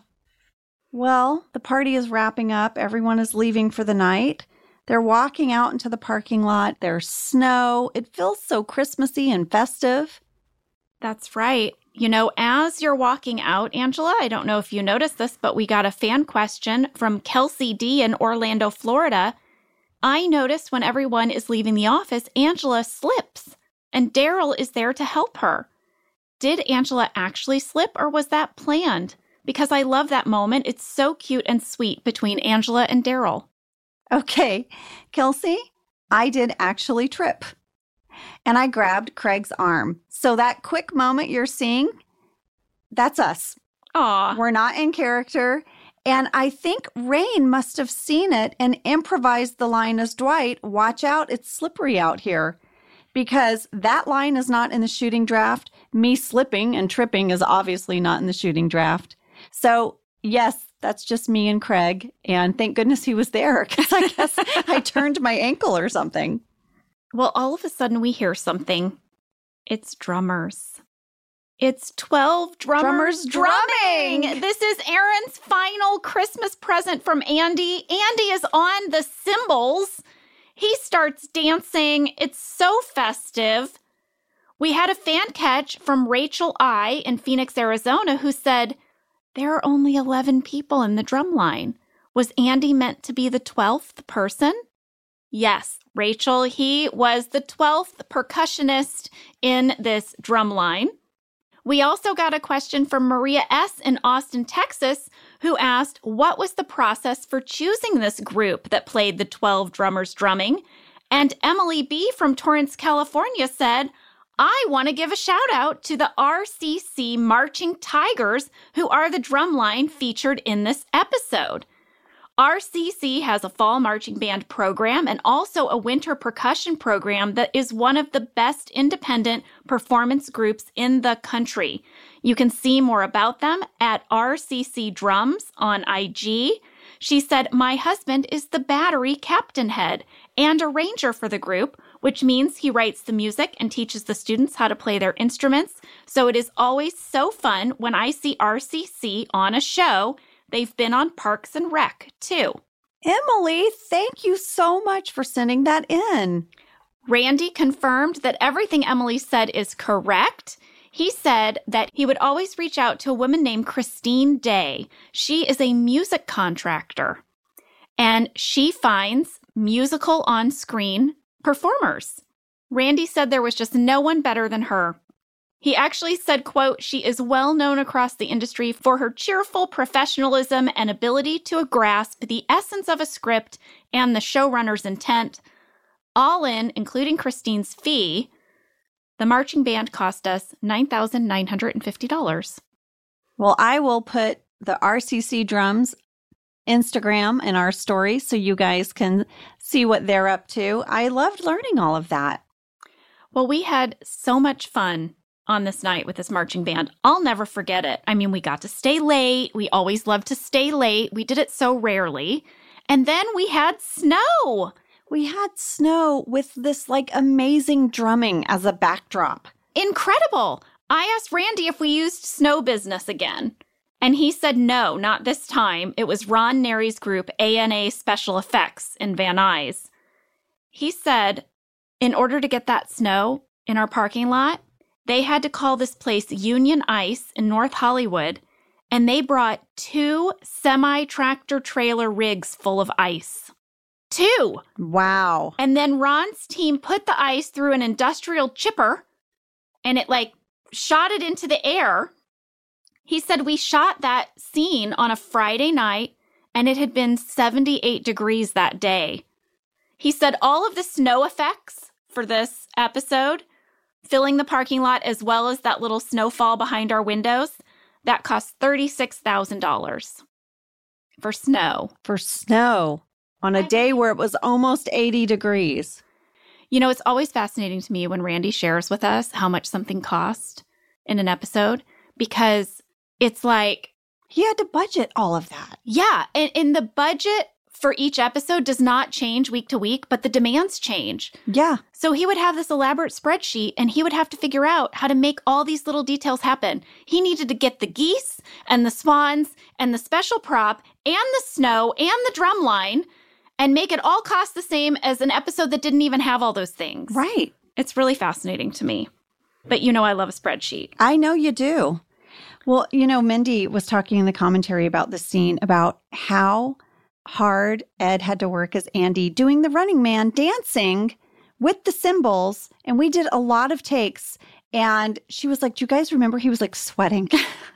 Well, the party is wrapping up. Everyone is leaving for the night. They're walking out into the parking lot. There's snow. It feels so Christmassy and festive. That's right. You know, as you're walking out, Angela, I don't know if you noticed this, but we got a fan question from Kelsey D in Orlando, Florida. I noticed when everyone is leaving the office, Angela slips, and Daryl is there to help her. Did Angela actually slip, or was that planned? Because I love that moment. It's so cute and sweet between Angela and Daryl. Okay, Kelsey, I did actually trip. And I grabbed Craig's arm. So that quick moment you're seeing, that's us. Aw. We're not in character. And I think Rain must have seen it and improvised the line as Dwight, watch out, it's slippery out here. Because that line is not in the shooting draft. Me slipping and tripping is obviously not in the shooting draft. So, yes, that's just me and Craig. And thank goodness he was there, because I guess I turned my ankle or something. Well, all of a sudden we hear something. It's drummers. It's twelve drummers, Drummers drumming. drumming. This is Aaron's final Christmas present from Andy. Andy is on the cymbals. He starts dancing. It's so festive. We had a fan catch from Rachel I in Phoenix, Arizona, who said, there are only eleven people in the drum line. Was Andy meant to be the twelfth person? Yes, Rachel, he was the twelfth percussionist in this drum line. We also got a question from Maria S. in Austin, Texas, who asked, what was the process for choosing this group that played the twelve drummers drumming? And Emily B. from Torrance, California said, I want to give a shout out to the R C C Marching Tigers, who are the drum line featured in this episode. R C C has a fall marching band program and also a winter percussion program that is one of the best independent performance groups in the country. You can see more about them at R C C Drums on I G. She said, my husband is the battery captain head and arranger for the group, which means he writes the music and teaches the students how to play their instruments. So it is always so fun when I see R C C on a show. They've been on Parks and Rec, too. Emily, thank you so much for sending that in. Randy confirmed that everything Emily said is correct. He said that he would always reach out to a woman named Christine Day. She is a music contractor, and she finds musical on-screen performers. Randy said there was just no one better than her. He actually said, quote, she is well known across the industry for her cheerful professionalism and ability to grasp the essence of a script and the showrunner's intent. All in, including Christine's fee, the marching band cost us nine thousand nine hundred fifty dollars. Well, I will put the R C C Drums Instagram in our story so you guys can see what they're up to. I loved learning all of that. Well, we had so much fun on this night with this marching band. I'll never forget it. I mean, we got to stay late. We always love to stay late. We did it so rarely. And then we had snow. We had snow with this like amazing drumming as a backdrop. Incredible. I asked Randy if we used snow business again. And he said no, not this time. It was Ron Neri's group, A N A Special Effects in Van Nuys. He said in order to get that snow in our parking lot, they had to call this place Union Ice in North Hollywood, and they brought two semi-tractor trailer rigs full of ice. Two. Wow. And then Ron's team put the ice through an industrial chipper, and it like shot it into the air. He said we shot that scene on a Friday night, and it had been seventy-eight degrees that day. He said all of the snow effects for this episode, filling the parking lot as well as that little snowfall behind our windows, that cost thirty-six thousand dollars for snow. For snow on a day where it was almost eighty degrees. You know, it's always fascinating to me when Randy shares with us how much something cost in an episode, because it's like, he had to budget all of that. Yeah. And, and the budget for each episode does not change week to week, but the demands change. Yeah. So he would have this elaborate spreadsheet, and he would have to figure out how to make all these little details happen. He needed to get the geese and the swans and the special prop and the snow and the drum line and make it all cost the same as an episode that didn't even have all those things. Right. It's really fascinating to me. But you know I love a spreadsheet. I know you do. Well, you know, Mindy was talking in the commentary about the scene about how hard Ed had to work as Andy doing the Running Man dancing with the cymbals. And we did a lot of takes. And she was like, do you guys remember? He was like sweating.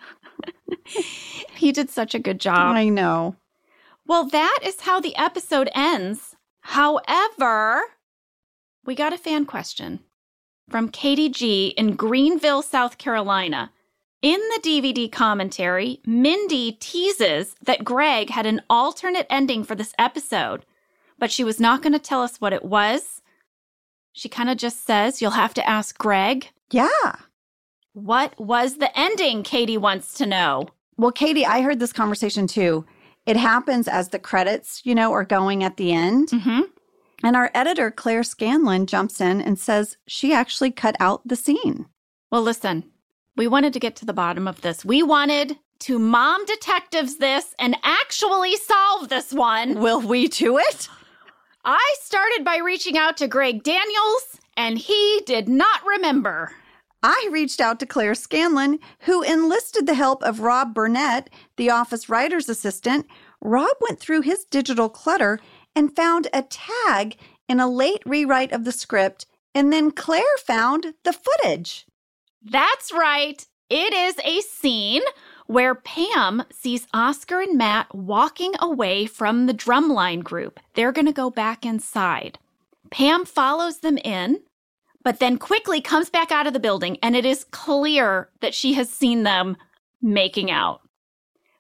He did such a good job. I know. Well, that is how the episode ends. However, we got a fan question from Katie G in Greenville, South Carolina. In the D V D commentary, Mindy teases that Greg had an alternate ending for this episode, but she was not going to tell us what it was. She kind of just says, you'll have to ask Greg. Yeah. What was the ending, Katie wants to know. Well, Katie, I heard this conversation too. It happens as the credits, you know, are going at the end. Mm-hmm. And our editor, Claire Scanlon, jumps in and says she actually cut out the scene. Well, listen, we wanted to get to the bottom of this. We wanted to mom detectives this and actually solve this one. Will we do it? I started by reaching out to Greg Daniels, and he did not remember. I reached out to Claire Scanlon, who enlisted the help of Rob Burnett, the office writer's assistant. Rob went through his digital clutter and found a tag in a late rewrite of the script, and then Claire found the footage. That's right. It is a scene where Pam sees Oscar and Matt walking away from the drumline group. They're going to go back inside. Pam follows them in, but then quickly comes back out of the building, and it is clear that she has seen them making out.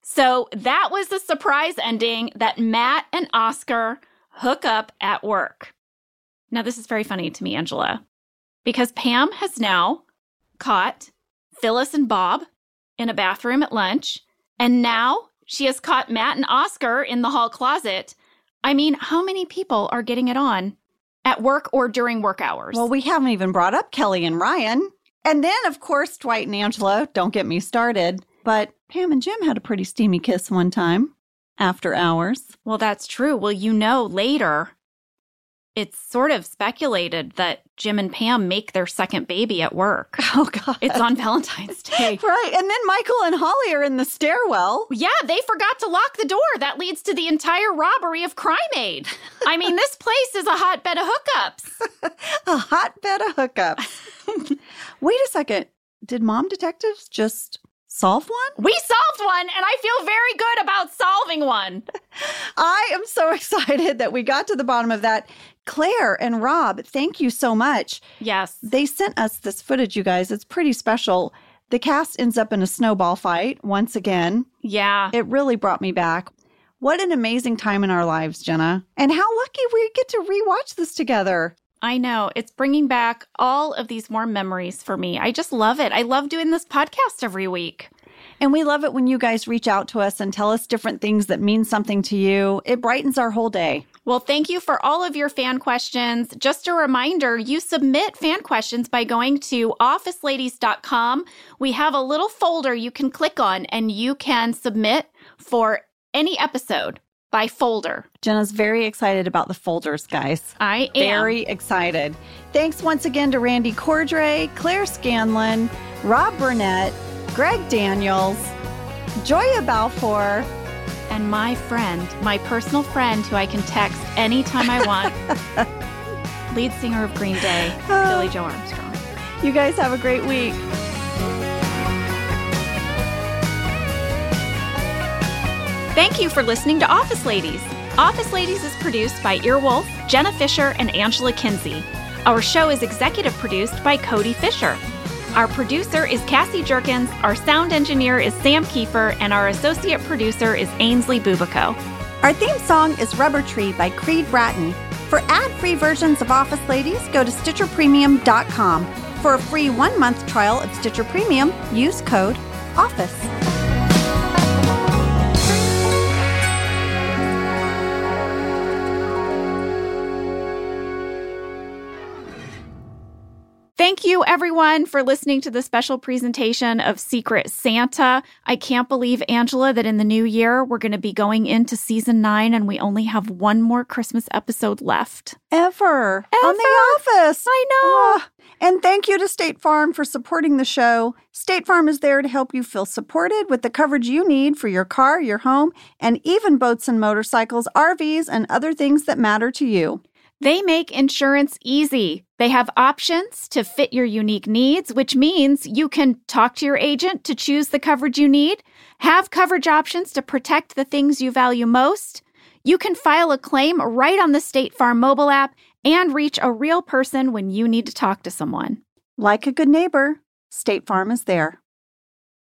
So that was the surprise ending that Matt and Oscar hook up at work. Now, this is very funny to me, Angela, because Pam has now caught Phyllis and Bob in a bathroom at lunch, and now she has caught Matt and Oscar in the hall closet. I mean, how many people are getting it on at work or during work hours? Well, we haven't even brought up Kelly and Ryan. And then, of course, Dwight and Angela. Don't get me started. But Pam and Jim had a pretty steamy kiss one time after hours. Well, that's true. Well, you know, later, it's sort of speculated that Jim and Pam make their second baby at work. Oh, God. It's on Valentine's Day. Right. And then Michael and Holly are in the stairwell. Yeah, they forgot to lock the door. That leads to the entire robbery of Crime Aid. I mean, this place is a hotbed of hookups. A hotbed of hookups. Wait a second. Did Mom Detectives just solve one? We solved one, and I feel very good about solving one. I am so excited that we got to the bottom of that. Claire and Rob, thank you so much. Yes. They sent us this footage, you guys. It's pretty special. The cast ends up in a snowball fight once again. Yeah. It really brought me back. What an amazing time in our lives, Jenna. And how lucky we get to rewatch this together. I know. It's bringing back all of these warm memories for me. I just love it. I love doing this podcast every week. And we love it when you guys reach out to us and tell us different things that mean something to you. It brightens our whole day. Well, thank you for all of your fan questions. Just a reminder, you submit fan questions by going to office ladies dot com. We have a little folder you can click on, and you can submit for any episode by folder. Jenna's very excited about the folders, guys. I am. Very excited. Thanks once again to Randy Cordray, Claire Scanlon, Rob Burnett, Greg Daniels, Joya Balfour, and my friend, my personal friend who I can text anytime I want, lead singer of Green Day, Billie Joe Armstrong. You guys have a great week. Thank you for listening to Office Ladies. Office Ladies is produced by Earwolf, Jenna Fisher, and Angela Kinsey. Our show is executive produced by Cody Fisher. Our producer is Cassie Jerkins, our sound engineer is Sam Kiefer, and our associate producer is Ainsley Bubico. Our theme song is Rubber Tree by Creed Bratton. For ad-free versions of Office Ladies, go to Stitcher Premium dot com. For a free one-month trial of Stitcher Premium, use code OFFICE. Thank you, everyone, for listening to the special presentation of Secret Santa. I can't believe, Angela, that in the new year, we're going to be going into season nine and we only have one more Christmas episode left. Ever. Ever. On The Office. I know. Oh. And thank you to State Farm for supporting the show. State Farm is there to help you feel supported with the coverage you need for your car, your home, and even boats and motorcycles, R Vs, and other things that matter to you. They make insurance easy. They have options to fit your unique needs, which means you can talk to your agent to choose the coverage you need, have coverage options to protect the things you value most. You can file a claim right on the State Farm mobile app and reach a real person when you need to talk to someone. Like a good neighbor, State Farm is there.